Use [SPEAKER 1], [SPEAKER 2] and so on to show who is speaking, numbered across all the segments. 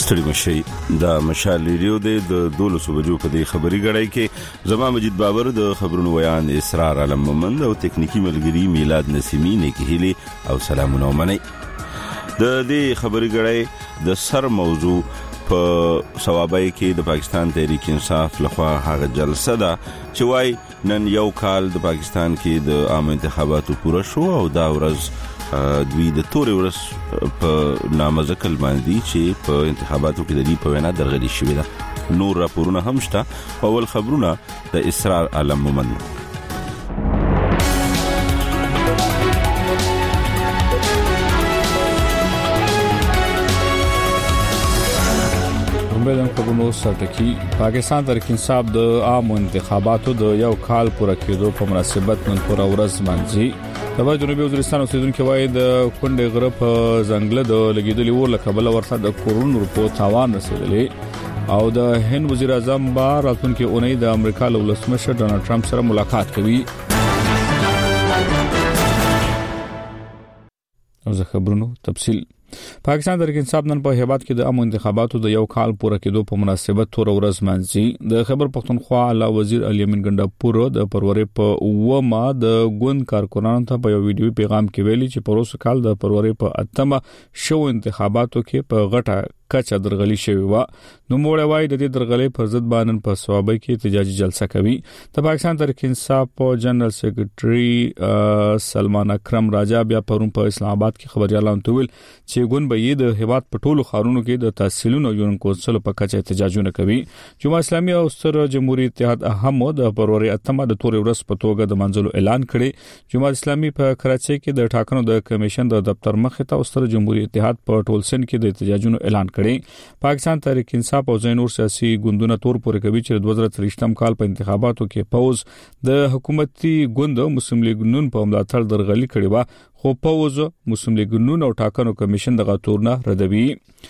[SPEAKER 1] ستړي مشي د مشال ریډیو د 12 بجو په دې خبري غړای کې زما مجید بابر د خبرونو بیان اسرار علم مومند او تکنیکی ملګری میلاد نسیمی نه کېلي او سلامونه ومني د دې خبري غړای د سر موضوع په ثوابای کې د پاکستان تحریک انصاف لخوا هغه جلسه ده چې وای نن یو کال د پاکستان کې د عام انتخاباتو پوره شو او دا ورځ دوی د تورې ورځ په نامذکر باندې چې په انتخاباتو کې د دې په وینا درغلي شوې ده. نور راپورونه هم شته. اول خبرونه د اسرار علم مومند.
[SPEAKER 2] موږ په کومو ساتکی پاکستان تحریک انصاف د عام انتخاباتو د یو کال پوره کېدو په مناسبت نن پوره ورځ منځي د جنوبي وزیرستان اوسیدونکو وایي د کونډې غره په ځنګل د لګیدلې ور لکبل ورته د کورونو روپو تاوان رسیدلې او د هند وزیر اعظم با راتلونکي اونۍ د امریکا له ولسمشر ډونالد ټرمپ سره ملاقات کوي. او زه خبرونو تفصیل پاکستان تحریک انصاف نن په هیواد کې د عام انتخاباتو د یو کال پوره کېدو په مناسبت تور ورځ منځي د خبر پښتونخوا اعلی وزیر علي امین ګنڈاپور د پروري په ومه د ګوند کارکونانو ته په یو ویډیو پیغام کې ویلي چې پروسه کال د پروري په اتمه شو انتخاباتو کې په غټه کچا درغلي شوی و. نو موږ وایي د دې درغلي پر ضد باندې په صوابه کې احتجاجي جلسه کوي. د پاکستان تحریک انصاف په جنرال سیکریټري سلمان اکرم راجا بیا پرون په اسلام آباد کې خبريالان تویل چې ګوند به د هیواد په ټولو خارونو کې د تحصیلونو یون کونسل په کچا احتجاجونه کوي. جمهوریت اسلامي او ستر جمهوریت اتحاد اهم د پروري اتمه د تور ورځ په توګه د منځلو اعلان کړي. جمهوریت اسلامي په کراچۍ کې د ټاکنو د کمیشن د دفتر مخې ته او ستر جمهوریت اتحاد په ټول سند کې د احتجاجونو اعلان کړي. پاکستان تحریک انصاف او ځینور سیاسي ګوندونه تور پورې کوي چې 2023م کال په انتخاباتو کې پوز د حکومتي ګوند مسلم لیگ نون په ملاتړ درغلي کړي و خو پوز مسلم لیگ نون او ټاکنو کمیشن دغه تورنه ردوي.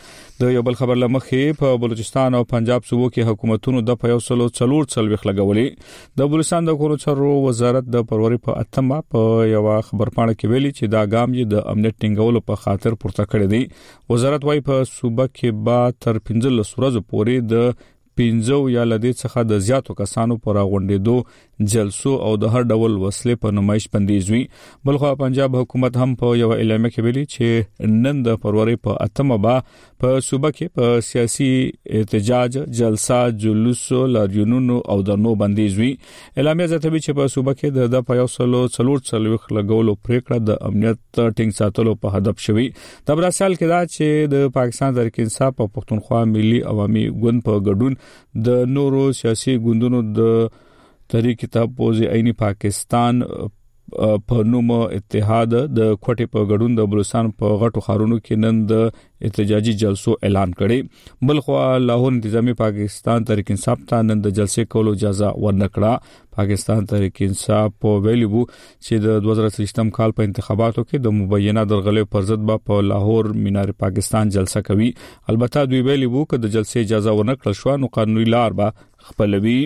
[SPEAKER 2] د یو بل خبر لمخې په بلوچستان او پنجاب صوبو کې حکومتونو د پیوسلو څلور څلويخ لګولې. د بلوچستان د کورونو چارو وزارت د پروري په اتمه په یو خبر پاڼه کې ویلي چې دا ګام یې د امنیت ټینګولو په خاطر پورته کړی دی. وزارت وايي په صوبه کې با تر 15 ورځې پورې د 15 یا لدې څخه د زیاتو کسانو پر غونډېدو جلسو او د هر ډول وسلې په نمایش بندیز وی. بلخو پنجاب حکومت هم په یو اعلامیه کې ویلي چې نن د فروری په اتمه با په صوبه کې په سیاسي احتجاج جلسه جلوس لاریونونو او د نو بندیز وی. اعلامیه زیاتوي چې په صوبه کې د پیوسلو څلور لګولو پریکړه د امنیت ټینګ ساتلو په هدف شوی. د براسل کې دا چې د پاکستان تحریک انصاف او پښتونخوا ملي عوامي ګوند په ګډون د نورو سیاسي ګوندونو د تحریک تحفظ عینی پاکستان په نوم اتحاد د کوټې په ګډون د بلوچستان په غټو خارونو کې نن د احتجاجي جلسو اعلان کړي. بلخو لاهور انتظامی پاکستان تحریک انصاف ته نن د جلسې کولو اجازه ورنکړه. پاکستان تحریک انصاف په ویلو چې د 2023م کال په انتخاباتو کې د مبینه درغلي پر ضد په لاهور مینار پاکستان جلسه کوي. البته دوی ویلو چې د جلسې اجازه ورنکړل شو نو قانوني لار به خپلوي.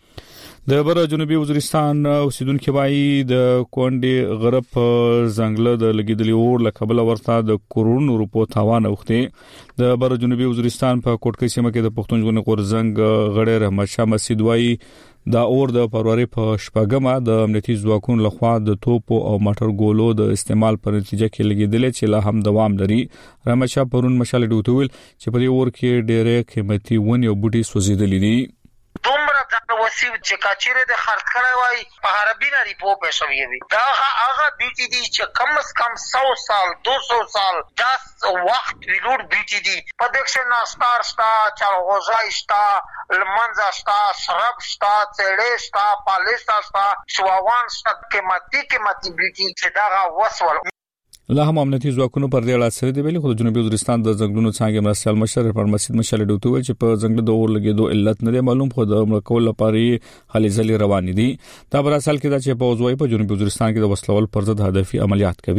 [SPEAKER 2] د بر جنوبي وزیرستان اوسیدونکو وایي د کونډې غره په ځنګل د لګیدلې اور لکبل ورته د کورونو روپو تاوان اوخته. د بر جنوبي وزیرستان په کوټکۍ سیمه کې د پښتون ژوند غورزنګ غړي رحمت شاه مسعود وایي دا اور د فروری په شپږمه د امنیتي ځواکونو لخوا د توپو او موټر ګولو د استعمال په نتیجه کې لګیدل چې لا هم دوام لري. رحمت شاه پرون مشال ډوټول چې په دې اور کې ډېرې قیمتي ونې او بوټي سوځیدلې دي.
[SPEAKER 3] دومره د وسیو چې کاچره د خرڅ کړی وای په عربي نری په پېښوي وي دا هغه بیټي دي چې کم از کم 100 سال 200 سال 10 وخت ویلوړ بیټي دي په دښه ناستار شتا چالغوزای شتا لمنځ شتا شراب شتا چړې شتا پالیس شتا شواوان شتا قیمتي بیټي چې دا وسول
[SPEAKER 2] لا هم امنیتي ځواکونو پر دې اړه سره دی ویلي. خو د جنوبي وزیرستان د ځنګلونو څنګه مرسل مشر پر مسجد مشال ډوټو چې په ځنګل د اور لګیدو علت نه معلوم خو د ملکول لپاره هلي ځلې روان دي. دا براسل کې دا چې په وزوي په جنوبي وزیرستان کې د وسلوال پر ضد هدفي عملیات کوي.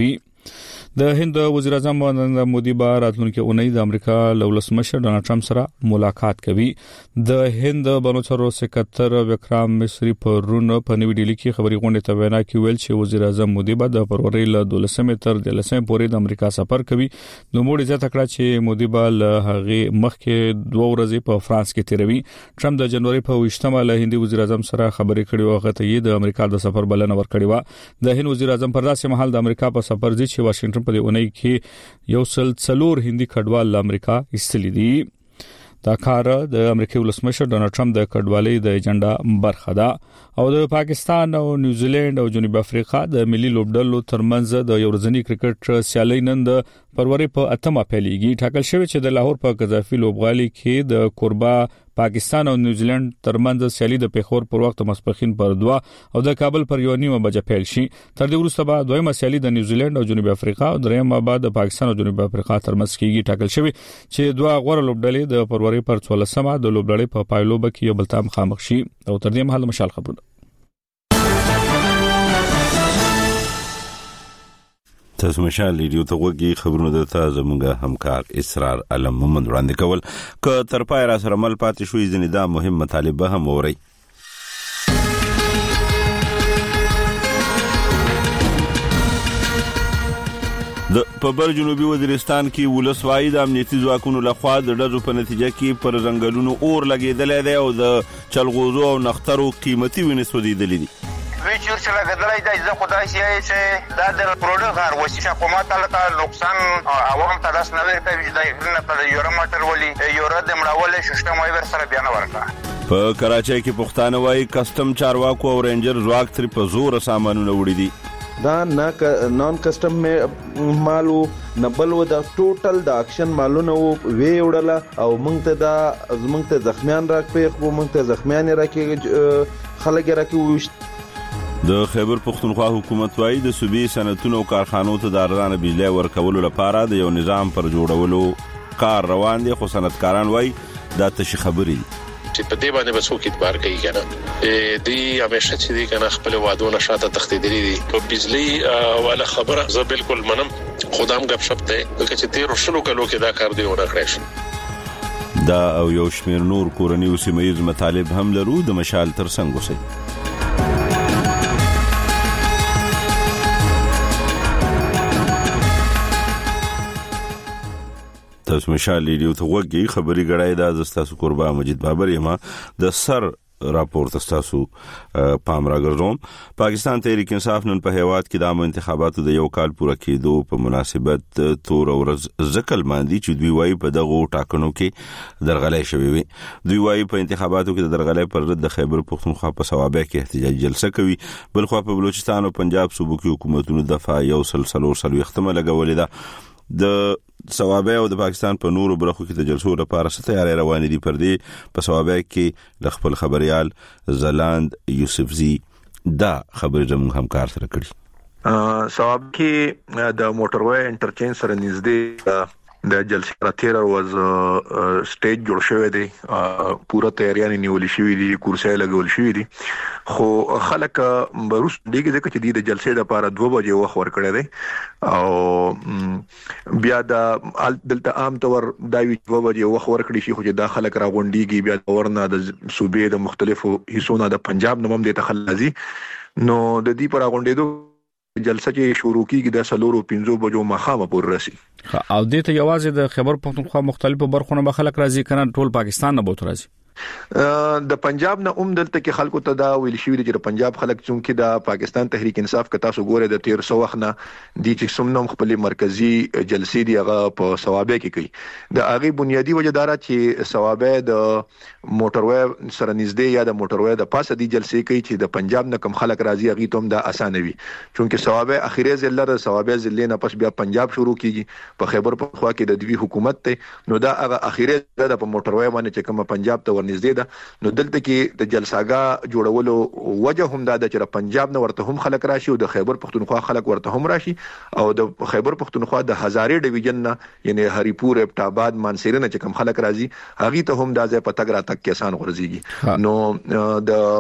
[SPEAKER 2] د هند وزیر اعظم نریندرا مودي به راتلونکي اونۍ د امریکا له ولسمشر ډونالد ټرمپ سره ملاقات کوي. د هند بنوچرو سکتر وکرام مصری پرون په نوې ډیلی کې خبري غونډه ته وینا کې ویل چې وزیر اعظم مودي به د فروری له 12 تر 13 پورې د امریکا سفر کوي. نو موږ زیاته کړه چې مودي به له هغه مخکې 2 ورځې په فرانس کې تیروي. ټرمپ د جنوري په 28مه له هندي وزیر اعظم سره خبرې کړې او هغه ته یې د امریکا د سفر بلنه ورکړې و. د هند وزیر اعظم پر داسې مهال د امریکا په سفر دي چې واشنگټن په دې اونۍ کې یو سل څلور هندي کډوال له امریکا ایستلي دي. دا کار د امریکای ولسمشر ډونالد ټرمپ د کډوالۍ د ایجنډا برخه ده او د پاکستان او نیوزیلند او جنوب افریقا د ملي لوبډلو ترمنځ د یو ورځنی کرکټ سیالي نن د فروری په 8مه پیلېږي. ټاکل شوی چې د لاهور په قذافي لوبغالي کې د کوربا پاکستان او نیوزیلند ترمنځ سیالي د پیښور پر وخت مسپخین پر 2 او د کابل پر 1 بجې پیل شي. تر دې وروسته به دویمه سیالي د نیوزیلند او جنوب افریقا او دریمه بعد د پاکستان او جنوب افریقا ترمنځ کیږي. ټاکل شوی چې 2 غوړه لوبډلې د فروری پر 14مه د لوبډلې په پایلوب کې یو بل ته مخامخ شي او تر دې مهال مشال خبرونه.
[SPEAKER 1] تاسو مشال ریډیو ته وګورئ خبرونه درته زموږه همکار اسرار علم محمد وړاندې کول ک تر پای را سره مل پاتې شوې ځنې دا مهم مطالبه هم اوري. د په جنوبي وزیرستان کې ولسوالۍ د امنیتي ځواکونو لخوا د ډزو په نتیجه کې پر ځنګلونو اور لګیدل دی او د چلغوزو او نخترو قیمتي ونې سودیدلې دي.
[SPEAKER 4] ویچور چې لګدلای د ځکه خدای شي چې دا د پروډکټ غار وسی حکومت ته نقصان عوام ته داس نه ورکوي د نه په یورو ماټر ولي یورو د مړاول سیستم ور سره بیان ورکړه.
[SPEAKER 1] په کراچۍ کې پښتانه وايي کسٹم چارواکو او رینجر ځواک تر په زور سامانونه وړي دي.
[SPEAKER 5] دا نان کسٹم مالو نبل و د ټوټل د اکشن مالونه وی وړله او مونږ ته زخمیان راکې خو مونږ ته زخمیان راکې خلک راکې وشت.
[SPEAKER 1] د خیبر پختونخوا حکومت وايي د صوبې صنعتونو او کارخانو ته د ارزانه بجلی ورکولو لپاره د یو نظام پر جوړولو کار روان دي خو صنعتکاران وايي دا تشي خبري
[SPEAKER 6] چې په دې باندې بسو کې اعتبار کوي کنه دی همیشه چې دی کنه خپل وادونه شاته تختیدلی دي په بجلی والا خبره زه بالکل منم خدام غب شپ ته چې تیر شلو کلو کې دا کار دی ونه کړی
[SPEAKER 1] دا او یو شمیر نور کورنی او سیمایي مطالب هم لرو د مشال تر څنګ وسی. تاسو مشال ریډیو ته وګورئ خبري غړای دا زستاسو قربا مجید بابر یما د سر راپورټ تاسو پام راګرځوم. پاکستان تحریک انصاف نن په هیواد کې د عام انتخاباتو د یو کال پوره کېدو په مناسبت تور ورځ ځکل باندې چې دوی وايي په دغه ټاکنو کې درغلۍ شوې وي. دوی وايي په انتخاباتو کې د درغلۍ پر ضد د خیبر پختونخوا په صوابه کې احتجاجي جلسه کوي. بلخو په بلوچستان او پنجاب صوبو کې حکومتونو دفعه یو سلسله احتمال لګولې ده. د صوابه او د پاکستان په نورو برخو کې د جلسو لپاره ستاره روانې دي. پر دې په صوابه کې د خپل خبريال زلاند یوسفزي دا خبرې زموږ همکار سره کړي.
[SPEAKER 7] صوابه کې د موټروي انټرچینج سره نږدې د جلسې راتیر ورځ سټیج جوړ شوی دی. پوره تیاریاں نیول شوې دي کورسۍ لګول شوې دي خو خلک بروس دیګه ځکه چې د جلسې لپاره 2 بجې وخت ورکړی دی او بیا د دلته عام طور دا 2 بجې وخت ورکړي شي خو دا خلک راغونډيږي بیا ورنه د صوبې د مختلفو حصو د پنجاب نوم د تخلازي نو د دې پر راغونډېدو جلسه چې شروع کیږي د 4:15 بجو مخامه پور رسي.
[SPEAKER 2] او دې ته یوازې د خیبر پختونخوا مختلفو برخونو به خلک راځي کنه ټول پاکستان نه بوت راځي.
[SPEAKER 7] د پنجاب نه دلته کې خلکو ته دا ویل شوی دی چې پنجاب خلک چې د پاکستان تحریک انصاف کتا سو ګوره د 1300 وخت نه د چې سمنوم خپل مرکزی جلسې دی هغه په صوابه کې کوي. د هغه بنیادی وجدار چې صوابه د موټروي سره نږدې یا د موټروي د پاسه دی جلسې کوي چې د پنجاب نه کم خلک راځي هغه ته هم دا اسانه وي چونکه صوابه اخیری ضلع د صوابه ضلع نه پس بیا پنجاب شروع کیږي په خیبر پختونخوا کې د دوی حکومت ته نو دا هغه اخیری د په موټروي باندې چې کوم پنجاب ته ورنږدې ده نو دلته کې د جلساګه جوړولو وجه هم دا چې پنجاب نه ورته هم خلک راشي او د خیبر پختونخوا خلک ورته هم راشي او د خیبر پختونخوا د هزارې ډیویژن نه یعنی هریپور ابټاباد مانسیره نه چې کوم خلک راځي هغه ته هم دا ځای په تګ را تک کې آسان ورزيږي. نو د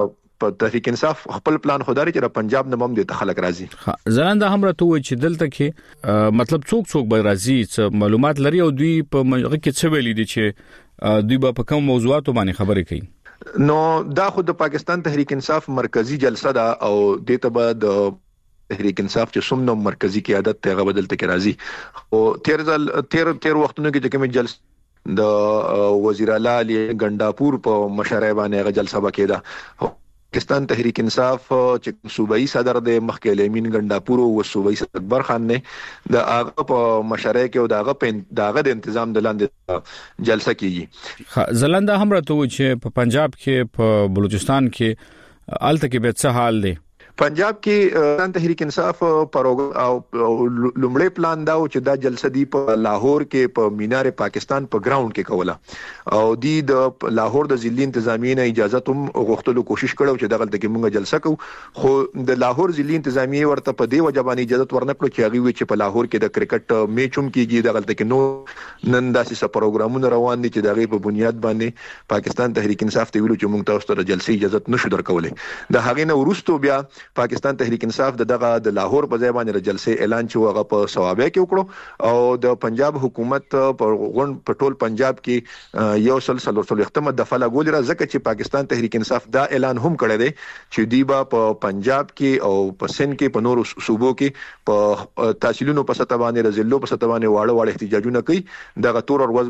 [SPEAKER 7] په تحریک انصاف خپل پلان خداري چې پنجاب نه هم د خلک راځي
[SPEAKER 2] زلنده هم راته وای چې دلته کې مطلب څوک به راځي څه معلومات لري او دوی په مغه کې څه ویلي دي چې دوی په کوم موضوعاتو باندې خبرې کوي
[SPEAKER 7] نو دا خود د پاکستان تحریک انصاف مرکزی جلسه ده او د ته د تحریک انصاف چې څومره مرکزی قیادت ته غبدلته کې راځي او تیر وختونو کې کوم جلسه د وزیر اعلی علی ګنداپور په مشرۍ باندې غ جلسه وکړه پاکستان تحریک انصاف چې صوبایي صدر د مخکې لیمین ګنداپور او صوبایي صدر اکبر خان نه د هغه په مشرۍ کې او داغه د تنظیم د لاندې جلسه کیږي
[SPEAKER 2] زلنده هم راته و چې په پنجاب کې په بلوچستان کې الته کې به څه حال دی
[SPEAKER 7] پنجاب کې تحریک انصاف پروګرام او لومړی پلان دا چې دا جلسه دی په لاهور کې په مینار پاکستان په ګراوند کې کوله او دی د لاهور د ضلعي انتظامیه نه اجازه هم غوښتلو کوشش کړو چې دغه کې موږ جلسه کوو خو د لاهور ضلعي انتظامیه ورته په دی وجبانی اجازه ورنکړو چې هغه وی چې په لاهور کې د کرکټ میچ هم کیږي دغه کې نو نن داسې پروګرامونه روان دي چې دغه په بنیاد باندې پاکستان تحریک انصاف ته ویلو چې موږ تاسو ته جلسې اجازه نشو درکولې د هغه نه ورستو بیا پاکستان تحریک انصاف دغه د لاهور په ځای باندې جلسې اعلان چې هغه په ثوابه کې وکړو او د پنجاب حکومت په ټول پنجاب کې یو سلسله ختمه د فلګول را ځکه چې پاکستان تحریک انصاف دا اعلان هم کړی دی چې دیبا په پنجاب کې او په سند کې په نورو صوبو کې په تحصیلونو په سطح باندې رزلو په سطح باندې واړه احتجاجونه کوي دغه تور ورځ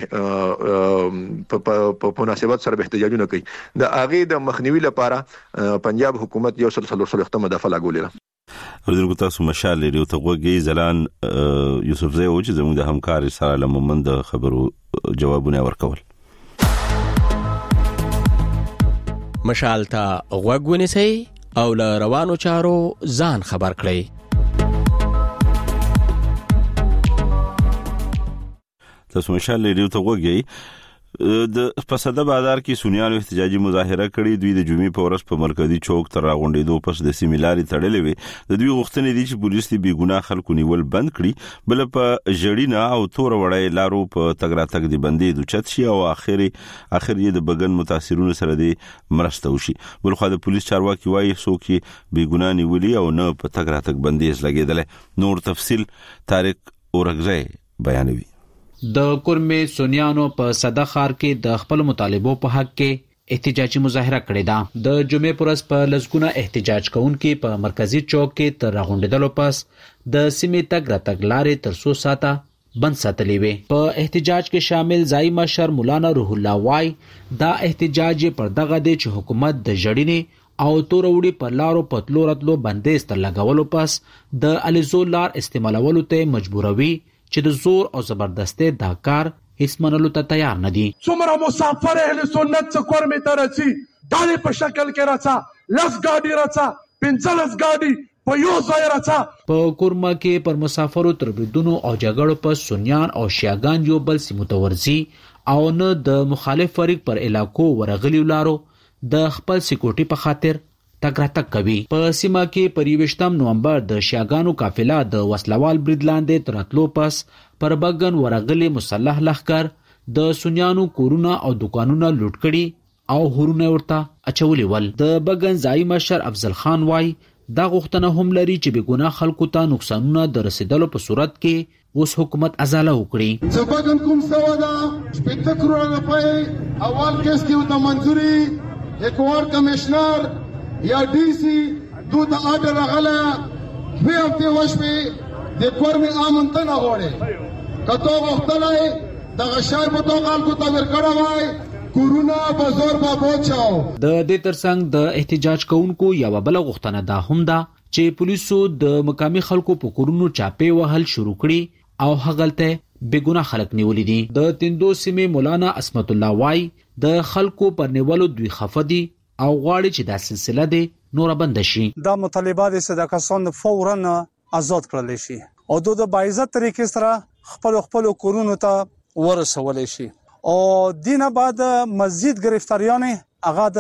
[SPEAKER 7] به په مناسبت سره احتجاجونه کوي د اغه د مخنیوي لپاره پنجاب حکومت یو سلسله ختمه د فلاګولې
[SPEAKER 1] حضور تاسو مشال لري او ته وګي زلان یوسف زئی او چې زموږ د همکار سره لممند خبرو جوابونه ورکول
[SPEAKER 8] مشال ته وګونی سي او ل روانو چارو ځان خبر کړئ
[SPEAKER 1] تاسو مشال لري او ته وګي د فساده بازار کې سونیانو احتجاجي مظاهره کړې دوی د جمعې په ورځ په مرکزی چوک تر راغونډېدو پس د سیملاري تړلې وي د دوی غوښتنې دي چې پولیس دې بېګناه خلکو نیول بند کړي بل په جړینا او تور وړای لارو په تګراتګ دي بندې د چت شي او اخر یې د بګن متاثرونو سره دې مرسته وشي بل خو د پولیس چارواکي وایي څوک بېګناه نیولي او نه په تګراتګ بندیز لګیدل نور تفصیل طارق اورغزی بیانوي
[SPEAKER 9] د کورمې سونیانو په صده خار کې د خپل مطالبو په حق کې احتجاجي مظاهره کړې ده د جمعې پر ورځ په لسګونه احتجاج کوونکي په مرکزی چوک کې تر راغونډېدلو پس د سیمې تګ راتګ لارې تر 100 ساعته بند ساتلې وي په احتجاج کې شامل ځای مشر مولانا روح الله وای دا احتجاج پر دغه دی چې حکومت د جړینې او توروړي په لارو پتلو راتلو بندیز تر لګولو پس د الیزو لار استعمالولو ته مجبوروي چې د زور او زبردستۍ دا کار هیڅ منلو ته تیار نه دي
[SPEAKER 10] څومره مسافر اهل سنت څخه کورمې ته راځي دالې په شکل کې راځه لس ګاډي راځه 15 ګاډي په یو ځای راځه
[SPEAKER 9] په کورما کې پر مسافرو تر بریدونو او جګړو په سنیان او شیعاګان یو بل سیمو ته ورځي او نه د مخالف فریق پر علاقو ورغلی لارو د خپل سکیورټي په خاطر تګراتک کوي په سیمه کې پر 28 نومبر د شیعاګانو قافله د وسلوال برید لاندې تراتلو پس پر بګن ورغلي مسلح لخر د سنیانو کورونه او دکانونه لوټ کړي او هورونه ورته اچولي ول د بګن ځای مشر افضل خان وای دا غوښتنه هم لري چې بګونه خلکو ته نقصانونه د رسیدلو په صورت کې اوس حکومت ازاله وکړي
[SPEAKER 10] زبګن کوم سوادا شپږ کروڑه په اول کیس کې د منځوري اکوار کمشنر یا D C دو د آرډر غلا په هفته وشمه د کورمې امنتنه غوړي کته وختلای د غشار په توګه کو تا ورکړه وای کورونا بازار با بوچاو
[SPEAKER 9] د دې ترڅنګ د احتجاج کوونکو یا بل غوښتنه ده هم ده چې پولیسو د مقامی خلکو په کورونو چاپې وهل شروع کړي او هغلته بېګناه خلک نیولې دي د تندو سیمې مولانا اسمت الله وای د خلکو پر نیولو دوی خفدي او غواړي چې دا سلسله دی نور بند شي
[SPEAKER 11] دا مطالبات صداقتون فورا آزاد کړل شي او د باعزت طریقې سره خپل کورونو ته ورسول شي او دینه بعد مزید گرفتاریان هغه د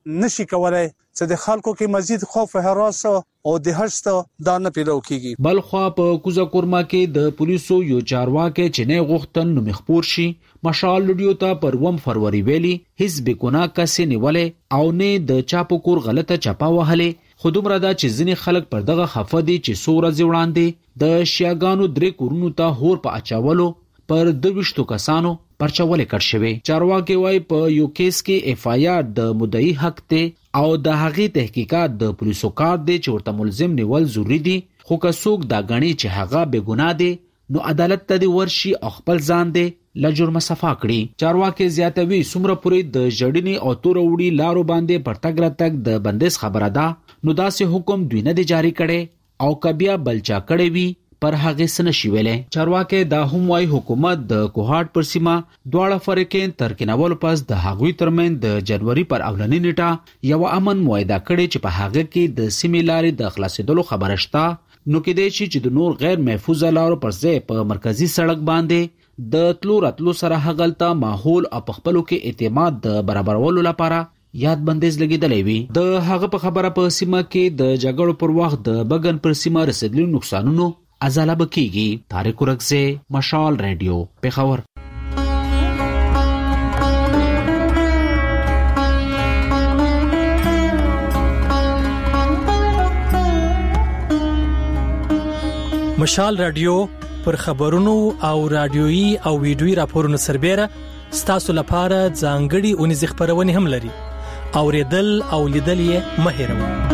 [SPEAKER 11] نشي کولای چې د خلکو کې مزید خوف و هراس او د هرڅ دا نه پیدا کیږي.
[SPEAKER 9] بلخوا په کوزا کورما کې د پولیسو یو چارواکي چې نه غوښتل نو مخپور شي مشال لډیو ته پر 1 فروری ویلي هیڅ بګنا کسې نیولې او نه د چاپو کور غلطه چپا وهلې. خودمره دا چې ځینې خلک پر دغه خفه دي چې سوره ځوړاندې د شیاګانو 3 کورونو ته هور په اچولو پر 22 کسانو پرچاولې کړ شوی. چارواکي وايي په یو کیس کې اف آی آر د مدعي حق ته او د هغې تحقیقات د پولیسو کار دی چې ورته ملزم نیول ضروری دي، خو که څوک دا غني چې هغه بے ګناه دي نو عدالت ته دی ورشي او خپل ځان دی له جرم صفا کړي. چارواکي زیاتوي څومره پورې د جړینی او تور وړي لارو باندې پرتګ راتګ د بندیز خبره ده نو داسې حکم دوی نه دی جاری کړي او کبیا بلچا کړي وي پر هغه سن شي ویلې. چارواکي دا هم وايي حکومت د کوهاټ پر سیمه دواړه فرقین ترکینول پس د هغوی ترمن د جنوري پر اولنی نیټه یو امن موعده کړي چې په هغه کې د سیمې لارې د خلاصېدلو خبره شته نو کې دی چې د نور غیر محفوظ لارو پر ځای په مرکزی سړک باندې د تلو راتلو سره هغلته ماحول او په خپلو کې اعتماد د برابرولو لپاره یاد بندیز لګیدلې وي. د هغه په خبره په سیمه کې د جګړو پر وخت د بګن پر سیمه رسیدلو نقصانونو ازاله بکیږي. طارق ورکزه، مشال رادیو، پیښور.
[SPEAKER 12] مشال رادیو پر خبرونو او رادیويي او ویډیويي راپورونو سربېره ستاسو لپاره ځانګړي اونیز خبرونه هم لري. اوریدل او لیدل یې مه هېروئ.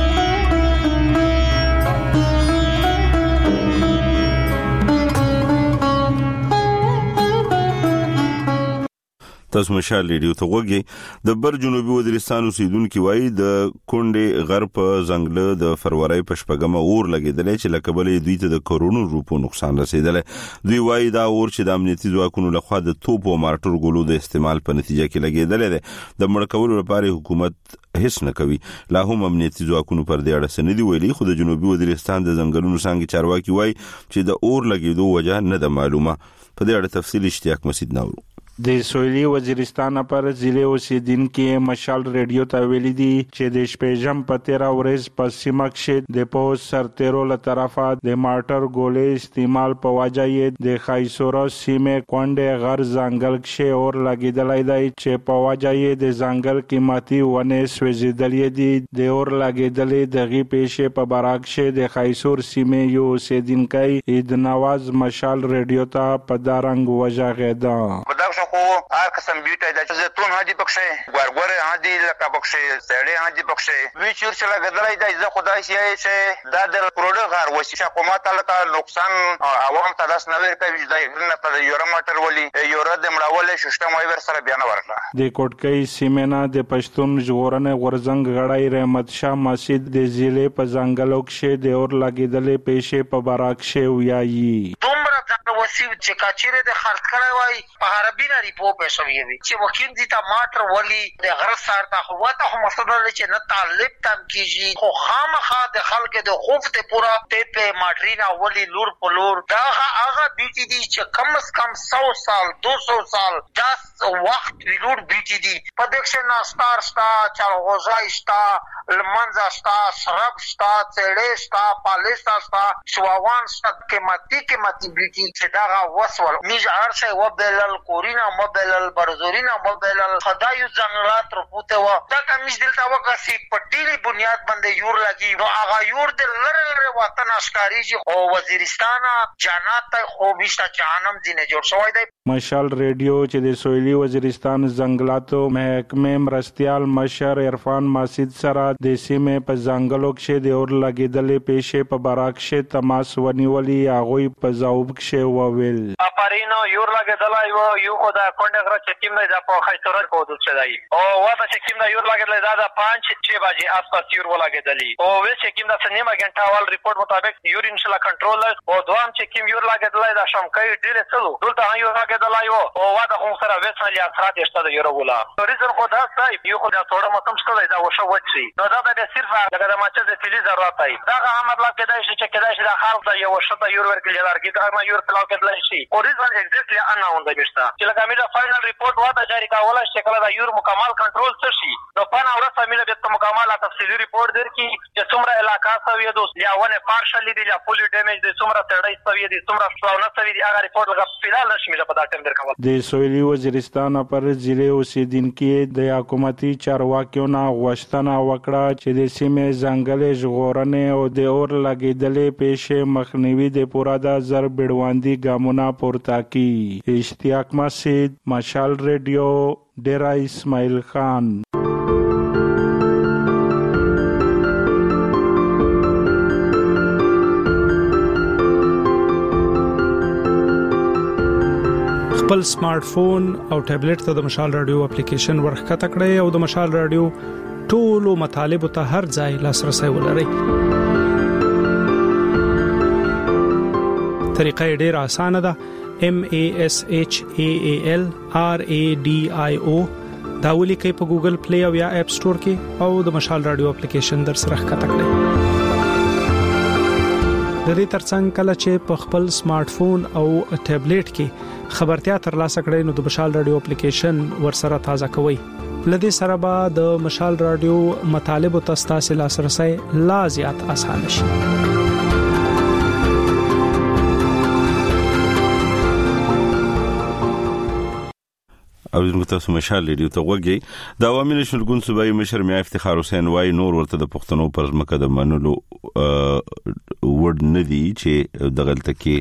[SPEAKER 1] تاسو مشال ریډیو ته وګورئ. د بر جنوبي وزیرستان اوسیدونکو وایي د کونډې غر په ځنګل د فروری په شپږمه اور لګیدلې چې لکبلې دوی ته د کرونو روپو نقصان رسیدلې. دوی وایي دا اور چې د امنیتي ځواکونو لخوا د توپ او مارټر ګولو د استعمال په نتیجه کې لګیدلې ده. د مړ کولو لپاره حکومت هیڅ نه کوي. لا هم امنیتي ځواکونو پر دې اړه سندې ویلي، خو د جنوبي وزیرستان د ځنګلونو څنګه چارواکي وایي چې د اور لګیدو وجه نه ده معلومه. په دې اړه تفصیل اشتیاق مسعود ناورو.
[SPEAKER 13] د سویلي وزیرستان پر ضلع اوسیدونکو مشال ریډیو ته ویلي دي چې د شپږم په 13 ورځ په سیمه کې د پوس سرتیرو له طرفه د مارټر ګولې استعمال په وجه یې د خایسورا سیمه کونډې غر ځنګل کې اور لګیدلې دی چې په وجه یې د ځنګل قیمتي ونه سوځیدلې دي. د اور لګیدلې دغه پیښې په براک کې د خایسور سیمه یو اوسیدونکو عید نواز مشال ریډیو ته په دارنګ وجه
[SPEAKER 4] خو هر قسم بیوټه د زيتون هدي پکښه ګورګوره هدي لکه پکښه سړې هدي پکښه وی چور چې لګدلای د زه خدای شي چې دا د پروډکټ غار وسی حکومت له نقصان عوام ته داس نه ورکوي د نه په یوره ماټر ولي یوره د مړاولې سیستم وای ور سره بیان ورکړه.
[SPEAKER 13] د کوټکۍ سیمنا د پښتون ژغورنې غورزنګ غړای رحمت شاه مسجد د ضلع په ځنګلو کې د اور لګیدلې پیښې په براک کې ویایي.
[SPEAKER 3] دومره ځکه وسی چې کاچیره د خرڅ کړای وای په عربي نه ریپو پېښوي وي چې وکیل دي تا ماټر ولي د غرض سره تا هوا ته هم مصدر چې نه طالب تم کیږي خو خامخا د خلک د خوف ته پورا ټیپ ماټرینا ولي لور په لور دا هغه بیٹی دي چې کم از کم 100 سال 200 سال 10 وخت ویلور بیٹی دي پدکشن ستار ستا چالغوزای ستا لمنځه ستا سرب ستا چړې ستا پالیستا ستا شواوان ستا قیمتي بیٹی چې دا وسول میج ارشه وبلل کورینا مبلل برزورینا مبلل خدایو ځنګلات رپوته و دا کمیش دلته وکاسي په ډیلی بنیاد باندې یور لګي نو هغه یور د لره وطن اشکاریږي او وزیرستان جنات ته خو بيشته جهنم دینه جوړ شوی دی.
[SPEAKER 13] مشال ریډیو چې د سویلي وزیرستان ځنګلاتو محکمې مرستيال مشر عرفان مسجد سره د سیمې په ځنګلو کې د اور لګیدلې پیښې په براک کې تماس ونیولې هغه په ځواب کې وویل
[SPEAKER 14] اپارینو یور لګیدلای یو خو دا کونډه غره چې کیم نه دا په خیسورت کوډل شدای او واته چې کیم دا یور لګیدلای دا 5-6 بجې آسپاس یور ولګیدلی او وې چې کیم دا سنیمه غنټه اول ریپورت مطابق یور ان شاء الله کنټرول او دوام چې کیم یور لګیدلای دا شمکې ډیره څلو دلته یور لګیدلای او واده هم سره وېڅل یا خاط شته د یور ولا ریزن خو دا صاحب یو خو دا څوړه متم شته دا وشو وچی نو دا د صرف دا ماچ د فلی ضرورت دی دا مطلب کېدای شي چې کېدای شي دا خالص دا یو شته یور ورکړي لارګي دا ما یور پلاو کېدای شي او ریزن ایگزیکټلی انا اون د مشتا چې لکه مې دا فائنل ریپورت واده جاری کاوله چې کله دا یور مکمل کنټرول شي نو پانا ورسته مینه به مکمل تفصیلی ریپورت درکې چې څومره علاقه سوي دوست یا ونه پارشلی دي یا فولي ډیمیج دي څومره تړای سوي دي څومره فلاونه سوي دي هغه ریپورت لږ فعال نشي په دا ټیم درکول.
[SPEAKER 13] د سویلي وزیرستان پر ضلع اوسیدونکو د حکومتي چارواکیو نه غوښتنه وکړه چې د سیمې ځنګلي ژغورنې او د اور لګیدلې پیښې مخنیوي د پوره د زر بیړوندي ګامونه پورته کړي. اشتیاق مسجد، مشال ریډیو، ډیرا اسماعیل خان.
[SPEAKER 15] خپل سمارټ فون او ټابلیټ ته د مشال رادیو اپلیکیشن ورخکته کړئ او د مشال رادیو ټولو مطالب ته هر ځای لاسرسي ولرئ. طریقه ډیره اسانه ده. MASHAAL RADIO دا ولیکئ په ګوګل پلی او یا اپ سٹور کې او د مشال رادیو اپلیکیشن در سره ښکته کړئ. د دې ترڅنګ کله چې په خپل سمارټ فون او ټابلیټ کې خبرتیا ترلاسه کړئ نو د مشال رادیو اپلیکیشن ورسره تازه کوئ. لدې سره به د مشال رادیو مطالب او تاسو لاسرسي لا زیات آسان شي.
[SPEAKER 1] او زموږ تاسو مشال ریډیو ته وګورئ. د عوامي نشنل ګوند صوبایي مشر میا افتخار حسین وايي نور ورته د پښتنو پر ځمکه د منلو ورډ ندي چې دغلت کې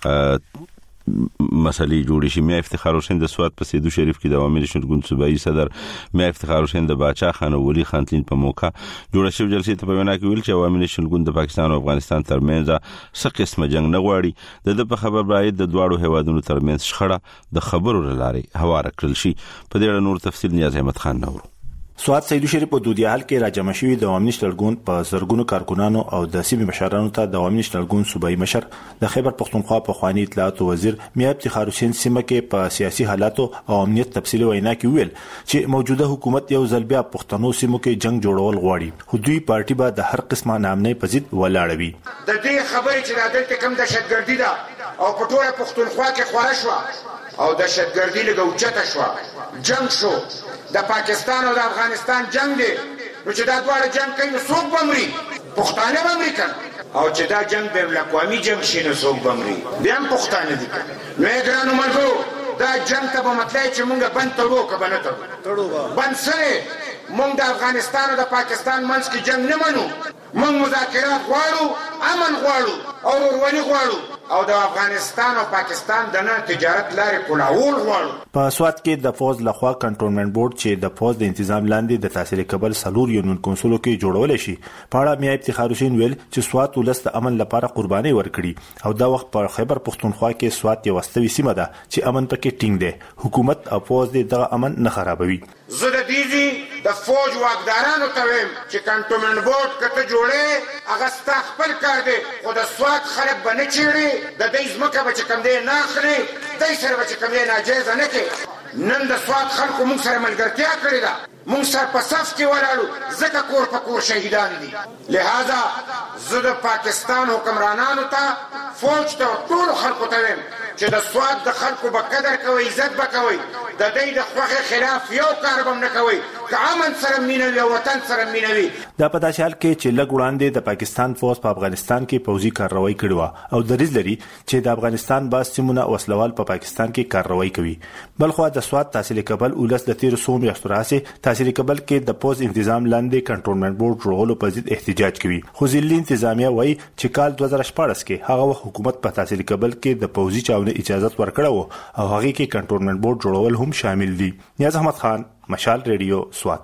[SPEAKER 1] مسلې جوړې شي. میا افتخار حسین د سواد په سیدو شریف کې د عوامي نشنل ګوند صوبایي صدر میا افتخار حسین د باچا خان ولی خان تلین په موقع جوړه شوې جلسې ته په وینا کې ویل چې عوامي نشنل ګوند د پاکستان او افغانستان ترمنځ څه قسمه جنگ نه غواړي. د په خبر باید د دواړو هیوادونو ترمنځ شخړه د خبرو لارې هواره کړل شي. په دې اړه نور تفصیل نیاز احمد خان نورو.
[SPEAKER 16] سواد سیدو شریف په دودیال کې راجمع شوی د عوامي نشنل ګوند په زرګونو کارکونانو او د سیمې مشرانو ته د عوامي نشنل ګوند صوبایي مشر د خیبر پختونخوا په خواني اطلاعات وزیر میا افتخار حسین سیمه کې په سیاسي حالاتو او امنیت تفصیلی وینا کې ویل چې موجوده حکومت یو ځل بیا پښتنو سیمو کې جنگ جوړول غواړي. خودي پارټي به د هر قسمه نامنۍ په ضد ولاړوي.
[SPEAKER 17] د دې خبرې چې دلته کوم دهشتګردي ده او په ټوله پښتونخوا کې خورا شو او دهشتګردي لګوچته شو، جنگ شو، د پاکستان او د افغانستان جنگ دی. نو چې دا دواړه جنگ کوي نو څوک بمري؟ پښتانه بمري کنه. او چې دا جنگ بین الاقوامي جنگ شي نو څوک بمري؟ بیا هم پښتانه دي کنه. نو ګرانو ملګرو دا جنگ ته به مطلب چې مونږ بند تړو که به نه تړو بند سره مونږ د افغانستان او د پاکستان منځ کې جنگ نه منو. مونږ مذاکرات غواړو، امن غواړو او ورورولي غواړو او د افغانستان او پاکستان د نه تجارت لارې کولاول غواړو.
[SPEAKER 16] په سواد کې د فوز لخوا کنټرولمنت بورډ چې د فوز د تنظیم لاندې د تحصیل قبل سلور یونین کونسلو کې جوړول شي په اړه میا افتخار حسین ویل چې سواد ولست امن لپاره قرباني ورکړي او دا وخت په خیبر پختونخوا کې سواد یو واستوي سیمه ده چې امن پکې ټینګ دی. حکومت او فوز دغه امن نه خرابوي.
[SPEAKER 17] زه د دې د فوج واکدارانو ته ویم چې کنټرولمنت بورډ کته جوړه هغه ستا خپل کار دی، خو د سواد خلک به نه چیړي، د دې ځمکه به چې کم دی نه اخلي، دای سره به چې کم دی ناجایز نه کوي. نن د سواد خلکو موږ سره ملګرتیا کړې ده، موږ سره په صف کې ولاړو ځکه کور په کور شهیدان دي. لہذا زه د پاکستان حکمرانانو ته فوج ته ټول خلکو ته ویم چې د سواد د خلکو به قدر کوي، عزت به کوي، د دې د خوخه خلاف یو کار به نه کوي، که امن سره مینوي او وطن سره مینوي.
[SPEAKER 16] دا په داسې حال کې چې لږ وړاندې د پاکستان فوج په افغانستان کې پوځي کارروایی کړې و او دریځ لري چې د افغانستان باز سیمونه وسلوال په پاکستان کې کارروایی کوي. بلخو د سواد تحصیل قبل ولس د 1300 میاشتو راځي تحصیل قبل کې د فوج تنظیم لاندې کنټرولمنت بورډ جوړولو په ضد احتجاج کوي. خو ځلې انتظامیه وایي چې کال 2014 کې هغه حکومت په تحصیل قبل کې د پوځي چاونه اجازه ورکړه او هغه کې کنټرولمنت بورډ جوړول هم شامل دي. نیاز احمد خان، مشال ریډیو، سوات.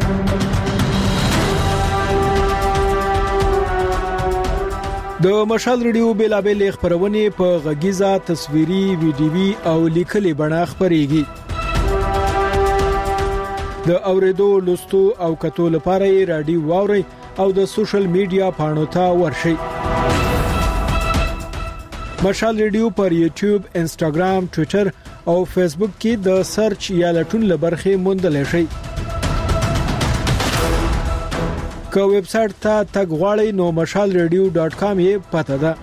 [SPEAKER 15] د مشال ریډیو بیلابل خبرونه په غږیزه، تصویري، ویډیوي او لیکلي بڼه خبريږي. د اوریدو، لوستو او کتو لپاره رادیو واوري او د سوشل میډیا پاڼو ته ورشي. مشال ریډیو پر یوټیوب، انسټاګرام، ټوئیټر او فیسبوک کې د سرچ یا لټون لبرخه موندل شي. که ویب سټ ته تګ غواړئ نو mashalradio.com یې پته ده.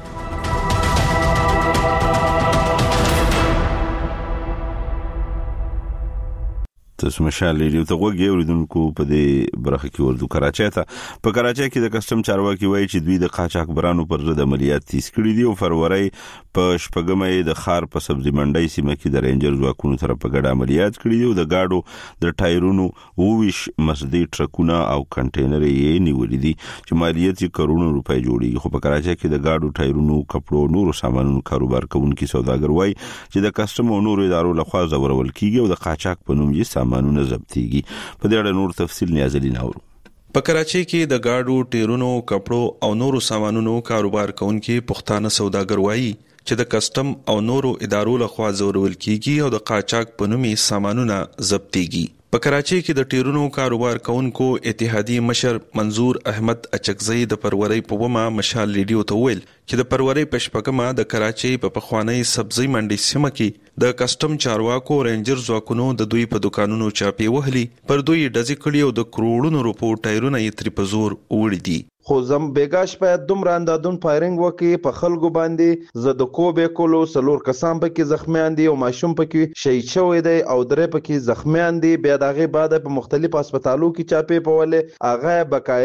[SPEAKER 1] تاسو مشال ریډیو ته وګورئ اوریدونکو په دې برخه کې ورته کراچۍ ته په کراچۍ کې د کسٹم چارواکي وایي چې دوی د قاچاق برانو پر ضد عملیات تیز کړي دي او فروری په شپږمې د خار په سبزی منډي سیمه کې د رینجر ځواکونو سره په ګډه عملیات کړي دي او د گاډو د ټایرونو وویش مسدي ټرکونه او کنټینر یې نیولې دي چې مالیت یې کروڑو روپۍ جوړي خو په کراچۍ کې د گاډو ټایرونو کپړو نورو سامانونو کاروبار کوونکي سوداګر وایي چې د کسٹم او نورو ادارو لخوا زورول کیږي او د قاچاق په نوم یې سامانونه ضبطيږي په دې اړه نور تفصیل نیازلی ناورو
[SPEAKER 18] په کراچۍ کې د گاډو ټیرونو کپړو او نورو سامانونو کاروبار کوونکي پښتانه سوداګر وایي چې د کسٹم او نورو ادارو لخوا زورول کیږي او د قاچاق په نوم یې سامانونه ضبطيږي په کراچۍ کې د ټیرونو کاروبار کوونکو اتحادیې مشر منظور احمد اچکزئی د پرورۍ په ومه مشال ریډیو ته ویل چې د پرورۍ په شپږمه د کراچۍ په پخوانی سبزی منډي سیمه کې د کسٹم چارواکو رینجر ځواکونو د دوی په دکانونو چاپی وهلي پر دوی ډزې کړي او د کروڑونو روپو ټایرونه یې تر په زور وړي دي
[SPEAKER 5] خو زم بیګاش په دومره اندادون فایرنګ وکي په خلکو باندې زه د کوبه کولو سلور کسان پکې زخمیان دي او ماشوم پکې شهید شوی دی او درې پکې زخمیان دي بیا دغه بعد په مختلف هسپتالو کې چاپی پوله هغه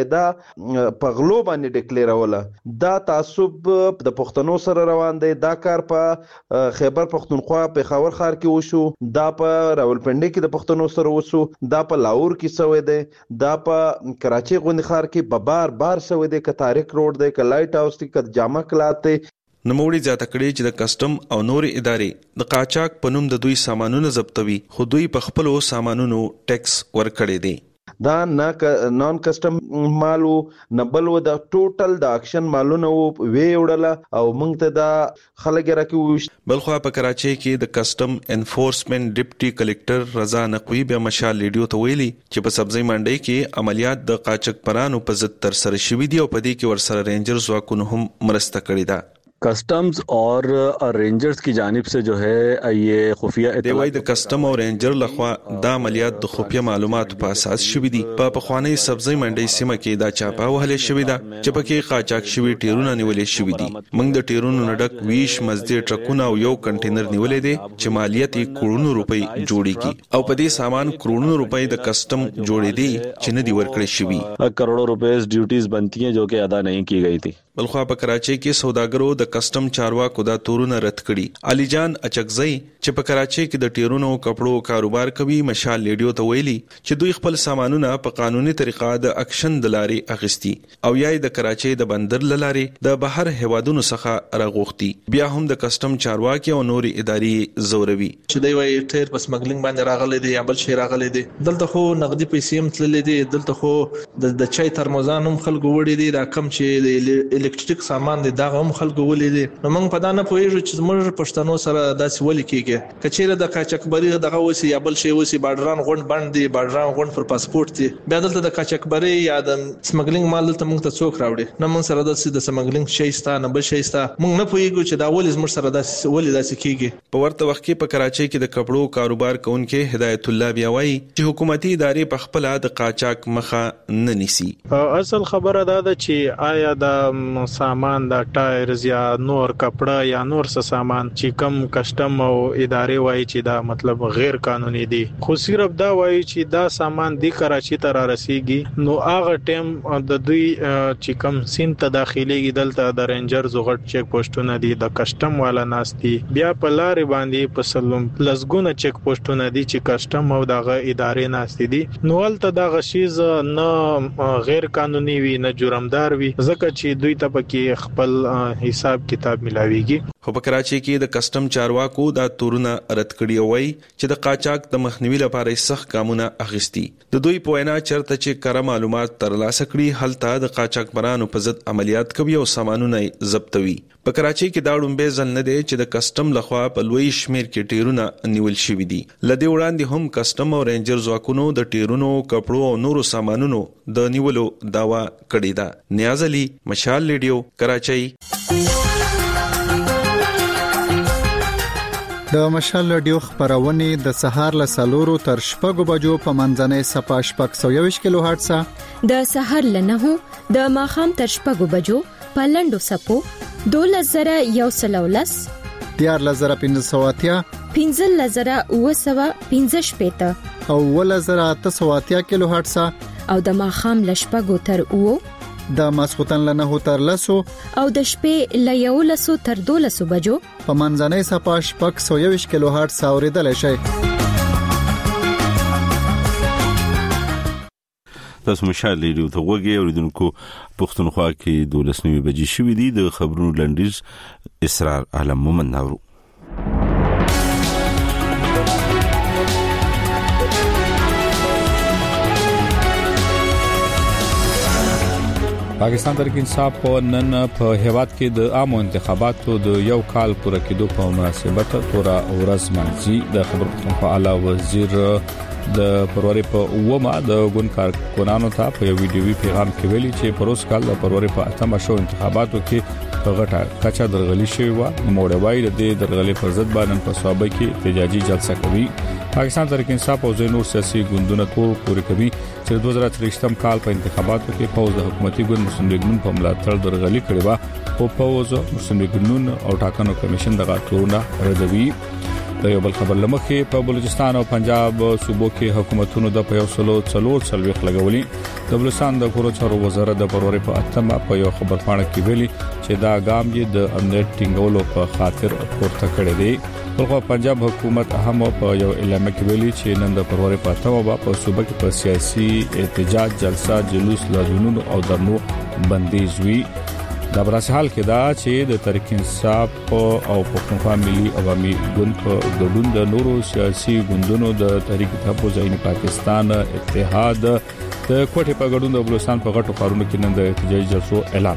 [SPEAKER 5] بقاعده په غلو باندې ډیکلیروله دا تعصب د پښتنو سره روان دی دا کار په خیبر پختونخوا په خاور خار کې وشو دا په راولپنډي کې د پښتنو سره وشو دا په لاهور کې شوی دی دا په کراچۍ غوندي خار کې بار شوی دی ک تاریخ روډ دی ک لایټ هاوس دی ک جامع کلات دی
[SPEAKER 18] نوموړي زیاته کړي چې د کسٹم او نور ادارې د قاچاق په نوم د دوی سامانونه ضبطوي خو دوی په خپل سامانونو ټیکس ورکړي دي
[SPEAKER 5] دا نان کسٹم مالو نبل و دا ټوټل د اکشن مالونه وی وړله او موږ ته دا خلک راکوي
[SPEAKER 18] بلخو په کراچۍ کې د کسٹم انفورسمنت ډیپټي کلیکټر رضا نقوی به مشال ریډیو ته ویلي چې په سبزی منډي کې عملیات د قاچاق پرانو په ضد تر سره شوې دي او په دې کې ورسره رینجر ځواکونو هم مرسته کړې ده
[SPEAKER 19] کسٹمز اور رینجرز کی جانب سے جو ہے یہ خفیہ
[SPEAKER 18] اطلاعات د کسٹم او رینجر لخوا د عملیات د خفیه معلوماتو په اساس شوې دي په پخوانی سبزی منډي سیمه کې دا چاپه وهلې شوې ده چې پکې قاچاق شوی ټیرونه نیولې شوې دي موږ د ټیرونو نډک ویش مزدي ټرکونه او یو کنټینر نیولې دي چې مالیت یې کروڑونو روپۍ جوړيږي او په دې سامان کروڑونو روپۍ د کسٹم جوړې دي چې نه دی ورکړې شوی
[SPEAKER 19] کروڑوں روپے ډیوټیز بنتی ہیں جو کہ ادا نہیں کی گئی تھی
[SPEAKER 18] بلخوا په کراچۍ کې سوداګرو د کسٹم چارواکو دا تورونه رد کړي علي جان اچکزئی چې په کراچۍ کې د ټیرونو کپړو کاروبار کوي مشال ریډیو ته ویلي چې دوی خپل سامانونه په قانوني طریقه د اکشن د لارې اغستی او یای د کراچۍ د بندر لارې د بهر هوادونو څخه راغوختي بیا هم د کسٹم چارواکي او نوري ادارې زوروي
[SPEAKER 20] چې دوی وایي ټیر په سمګلینګ باندې راغلي دي یا بل شي راغلي دي دلته خو نقدي پیسې هم تللې دي دلته خو د چای ترموزان هم خلکو وړي دي دا کم چې الکتریک سامان دي دا هم خلکو ولې دي نو موږ په دا نه پوهیږو چې موږ پښتنو سره داسې ولې کیږي کچېره د قاچاقبري دغه وسی یا بل شی وسی بارډران غونډ باندې بارډران غونډ پر پاسپورت دي بیا دلته د قاچاقبري یا د سمګلینګ مال دلته موږ ته څوک راوړي نو موږ سره د سمګلینګ شي ستا نه بل شي ستا موږ نه پوهیږو چې دا ولې موږ سره داسې ولې داسې کیږي
[SPEAKER 18] په ورته وخت کې په کراچۍ کې د کپړو کاروبار کوونکي هدایت الله بیا وایي چې حکومتي ادارې په خپل د قاچاق مخه نه نیسي
[SPEAKER 15] اصل خبره دا ده چې آیا د سامان د ټایرز یا نور کپڑا یا نور څه سامان چې کم کسٹم او ادارې وایي چې دا مطلب غیر قانوني دي خو صرف دا وایي چې دا سامان د کراچۍ ته را رسیږي نو هغه ټیم د دوی چې کم سین ته داخليږي دلته د رینجر زغټ چیک پوسټونه دي د کسٹم والا ناشتي بیا په لارې باندې په سلم لزګونه چیک پوسټونه دي چې کسٹم او دغه ادارې ناشتي دي نو ولته دغه شیز نه غیر قانوني وي نه جرمدار وي ځکه چې دوی ته پکې خپل حساب کتاب ملاويږي
[SPEAKER 18] خو په کراچۍ کې د کسٹم چارواکو دا تورونه رد کړي وای چې د قاچاق د مخنیوي لپاره سخت ګامونه اخیستي د دوی په وینا چرته چې کره معلومات ترلاسه کړي هلته د قاچاق برانو په ضد عملیات کوي او سامانونه ضبطوي په کراچۍ کې دا ډومبه ځل نه دی چې د کسٹم لخوا په لوی شمیر کې ټیرونه نیول شوی دي لدی وړاندې هم کسٹم او رینجر ځواکونو د ټیرونو کپړو او نورو سامانونو د نیولو داوا کړی دا نیاز علي مشال ریډیو کراچۍ
[SPEAKER 21] د مشال ریډیو خبرونه د سهار له 4 تر 6 بجو په منځنۍ صفه 620 کیلو هرتز
[SPEAKER 22] د سهار له 9 د ماخام تر 6 بجو په لندو سپو 2113 14515 15 اوسوا 15 شپته
[SPEAKER 21] او 1880 کیلو هرتز
[SPEAKER 22] او د ماخام لشپګو تر او
[SPEAKER 21] د ماسختن له 9 تر 10
[SPEAKER 22] او د شپې له 11 تر 12 بجو
[SPEAKER 21] په منځنۍ صفه شپږ 120 کیلو هرتز اوریدل شي.
[SPEAKER 1] تاسو مشال ریډیو ته وګورئ اوریدونکو پښتونخوا کې 12 بجې شوې دي. د خبرونو لنډیز اسرار عالم مومن ناورو.
[SPEAKER 2] پاکستان تحریک انصاف نن په هیواد کې د عامو انتخاباتو د یو کال پوره کېدو په مناسبت تورا ورځ منځي د خبر پښتونخوا اعلی وزیر د فروری په اومه د ګون کارکونانو ته په یو ویډیوي پیغام کې ویلي چې پروس کال د فروری په اتمه شو انتخاباتو کې په غټه کچا درغلي شوی و. موړوي د دې درغلي پر ضد باندې په صوبه کې احتجاجي جلسه کوي. پاکستان تحریک انصاف او نور سیاسي ګوندونه تور پورې کوي چې 2023م کال په انتخاباتو کې فوز د حکومتي ګوند مسلم لیگ نون په ملاتړ درغلي کړې و او فوز مسلم لیگ نون او ټاکنو کمیشن دغه تورونه ردوي. د یو بل خبر لمخې په بلوچستان او پنجاب صوبو کې حکومتونو د په یو سلو څلويخ لګولي. د بلوچستان د کورو چارو وزارت د فروری په اتمه په یو خبر پاڼه کې ویلي چې دا ګام یې د امنیت ټینګولو په خاطر پورته کړی دی. بلخو پنجاب حکومت هم په یو اعلامیه کې ویلي چې نن د فروری په اتمه په صوبه کې په سیاسي احتجاج جلسه جلوس لازمونو او درنو بندیز وی. دا براسه حال کې دا چې د تحریک انصاف او پښتونخوا ملي عوامي ګوند په ګډون د نورو سیاسي ګوندونو د تحریک تحفظ عین پاکستان اتحاد د کوټه په ګډون د بلوچستان په غټو ښارونو کې نن د احتجاجي جلسو اعلان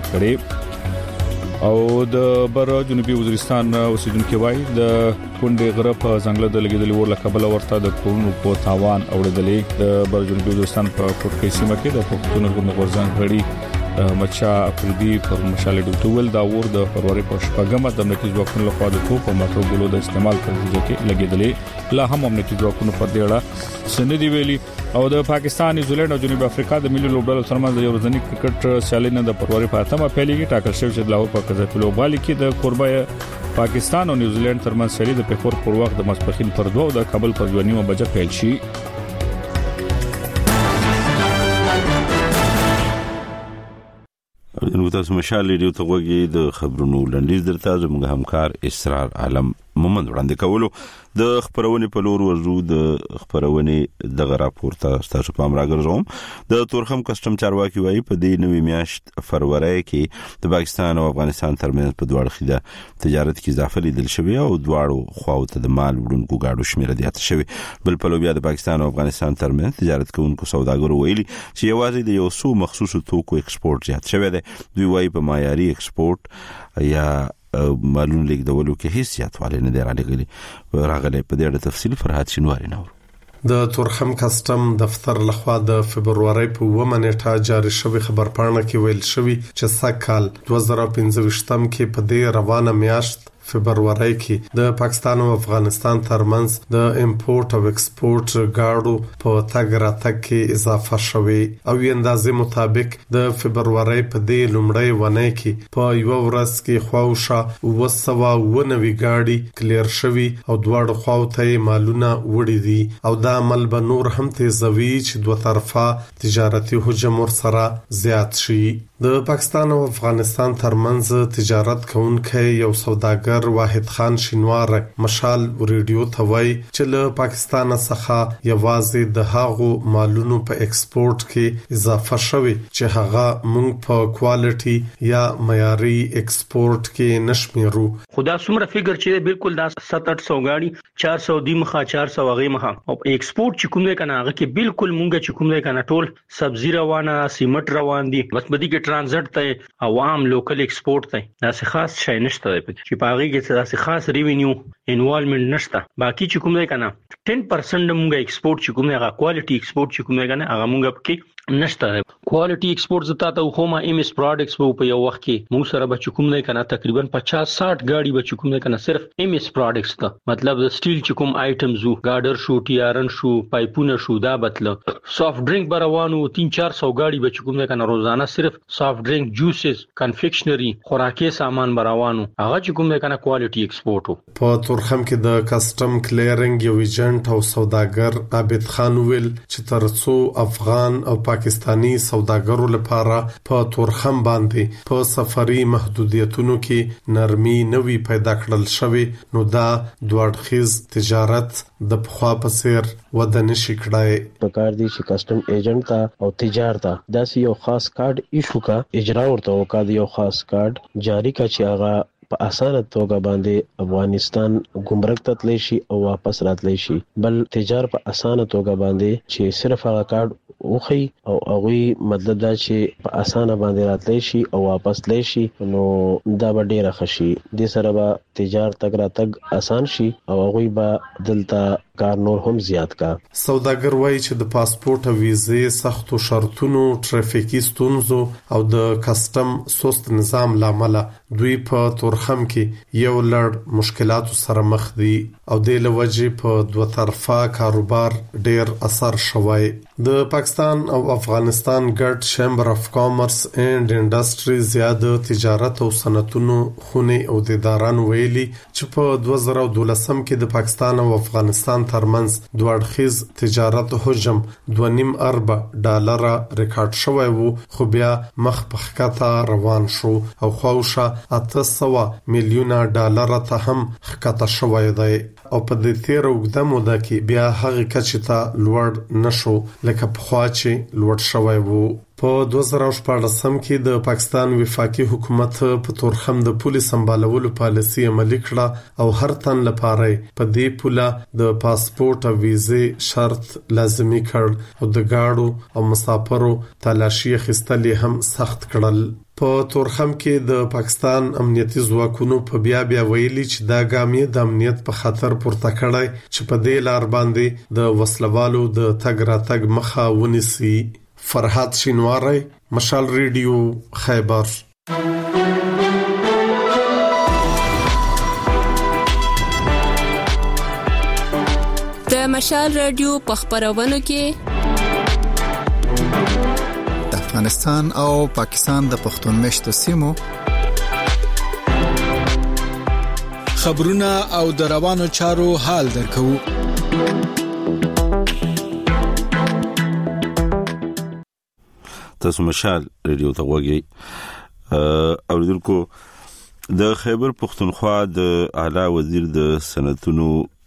[SPEAKER 2] کړی. او د بر جنوبي وزیرستان اوسیدونکو وای د کونډې غره په ځنګل د لګیدلې ور لکبل ورته د کورونو په تاوان اوریدلې. د بر جنوبي وزیرستان په کوټکې سیمه کې د پښتون غورځنګ غړي مچا افریدي پر مشال ډوټول دا ور د فروری په شپږمه د امنیتي ځواکونو لخوا د توپ او موټر ګولو د استعمال په نتیجه کې لګیدلې. لا هم امنیتي ځواکونو په دې اړه سندې ویلي. او د پاکستان، نیوزیلند او جنوب افریقا د ملي لوبډلو ترمنځ د یو ورځني کرکټ سیالي نن د فروری په اتمه پیلېږي. ټاکل شوی چې د لاهور په قذافي لوبغالي کې د قربای پاکستان او نیوزیلند ترمنځ سیالي د پیښور پر وخت د ماسپخین پر 2 او د کابل پر 2:30 بجې پیل شي.
[SPEAKER 1] نو تاسو مشال ریډیو ته وګورئ. د خبرونو لنډیز درته زموږ همکار اسرار عالم مومن وړاندې کولو. د خبرونه په لور ورزو د خبرونه د راپور تاسو په امر راګرځوم. د تورخم کسٹم چارواکي وایي په دې نوې میاشت فروری کې د پاکستان او افغانستان ترمنځ په دوه اړخیزه تجارت کې اضافه لیدل شوې او دواړو خواو ته د مال وړونکو گاډو شمیر زیات شوی. بل په لوبیا د پاکستان او افغانستان ترمنځ تجارت کوونکو سوداګرو ویلي چې یوازې د یو څو مخصوصو توکو ایکسپورت زیات شوی دی. دوی وایي په معیاري ایکسپورت یا مالون لیک دولو کې هیڅ زیاتوالی نه دی راغلی. په دې اړه تفصیل فرحات شینواری نور.
[SPEAKER 6] د تورخم کسٹم دفتر لخوا د فبرवरी په 9 نیټه جاری شوی خبر پاڼه کې ویل شوی چې سکهال 2015 کې په دې روانه میاشت فبرवरी کې د پاکستان او افغانستان ترمنځ د امپورټ او ایکسپورټ گاډو په تګ راتګ کې اضافه شوی. او اندازې مطابق د فبرवरी په دې لومړی ونه کې په یو ورځ کې خواوشه 290 گاډي کلیر شوی او دواړو خواو ته مالونه وړي دي. او دا عمل به نور هم تیزوي چې دوه طرفه تجارتي حجم سره زیات شي. د پاکستان او افغانستان ترمنځ تجارت کوونکی یو سوداګر واحد خان شینوار مشال ریډیو ته وایي چې له پاکستان څخه یوازې د هغو مالونو په ایکسپورت کې اضافه شوی چې هغه مونږ په کوالټي یا معیاري ایکسپورت کې نشمیرو.
[SPEAKER 23] خدا څومره فکر چې بالکل دا 700 غاړي 400 دی مخه 400 غي مخه او ایکسپورت چې کوم دی کنه هغه کې بالکل مونږ چې کوم دی کنه ټول سبزی روانه سیمټ روان دي. بس بدی کې ترانزیت ته عوام لوکل ایکسپورت ته دا خاص شای نشته چې پاغي کې څه خاص ریوینیو انوالومنت نشته. باقی چې کوم دی کنه 10% موږ ایکسپورت چې کوم هغه کوالټي ایکسپورت چې کوم دی کنه هغه موږ کې نشته. کوالټي ایکسپورټ زتا ته خو ما ام اس پروډکټس په یو وخت کې مو سره به کوم نه کنه تقریبا 50-60 گاډي به کوم نه کنه صرف ام اس پروډکټس ته مطلب سټیل چې کوم آیټمز وو ګاډر شو ټیارن شو پایپونه شو دا بتل سافټ ډرینک بروانو 300-400 گاډي به کوم نه کنه روزانه صرف سافټ ډرینک جوسز کنفیکشنری خوراکي سامان بروانو هغه چې کوم نه کنه کوالټي ایکسپورټ.
[SPEAKER 6] په تورخم کې د کسٹم کلیرینګ یو ایجنټ او سوداګر عابد خان ویل چې ترڅو افغان او پاکستانی سوداګرو لپاره په تورخم باندې په سفري محدودیتونو کې نرمي نوي پیدا کړل شوی نو دا دوړخیز تجارت د پخوا په څیر وده نشي کړای.
[SPEAKER 7] په کار دي چې کسٹم ایجنټ تا او تجارت تا داسې یو خاص کارت ایشو کا اجرا ورته وکړ یو خاص کارت جاری کا چې هغه په اسانه توګه باندې افغانستان ګمرک ته تللی شي او واپس راتلی شي بل تجارت په اسانه توګه باندې چې صرف هغه کارت اوخی او هغه مطلب دا چې په اسانه باندې راتلی شي او واپس تللی شي نو دا به ډیره خشي د سره به تجارت تک راتګ آسان شي او هغه به دلته کار نور هم زیات کا.
[SPEAKER 6] سوداګر وایي چې د پاسپورت او ویزې سختو شرطونو ټرافیکي ستونزو او د کسٹم سست نظام لامل دوی په تورخم کې یو لړ مشکلاتو سره مخ دي او د لوجې په دوه طرفه کاروبار ډیر اثر شوی. د پاکستان او افغانستان ګډ چیمبر اف کامرس اینڈ انډستری زیاده تجارت او صنعتونو خونې او اداران ویلي چې په 2012 کې د پاکستان او افغانستان ترمنځ دوړخیز تجارت حجم $2.5 ارب ریکارډ شوی وو خو بیا مخ په ښکته روان شو او خوښه $800 میلیون ته هم ښکته شوی دی او په دې تیر وګړه موده کې بیا هغه کچې ته لوړ نشو لکه په خوا چې لوړ شوی وو. په 2014 کې د پاکستان وفاقي حکومت په تورخم د پولیس سمبالولو پالیسي عملي کړه او هر تن لپاره په دې پوله د پاسپورت او ویزې شرط لازمي کړ او د گاډو او مسافرو تلاشي خستل هم سخت کړل. په تورخم کې د پاکستان امنیتي ځواکونو په بیا ویلي چې دا ګامې د امنیت په خطر پورته کړای چې په دې لار باندې د وسلوالو د تګ راتګ مخه ونیسي. فرحات شینواری مشال ریډیو خیبر.
[SPEAKER 22] د مشال ریډیو په خبرونو کې
[SPEAKER 21] د افغانستان او پاکستان د پښتون مشتو سیمو
[SPEAKER 8] خبرونه او د روانو چارو حال درکو.
[SPEAKER 1] تاسو مشال ریډیو ته وګورئ. اوریدونکو د خیبر پختونخوا د اعلی وزیر د صنعتونو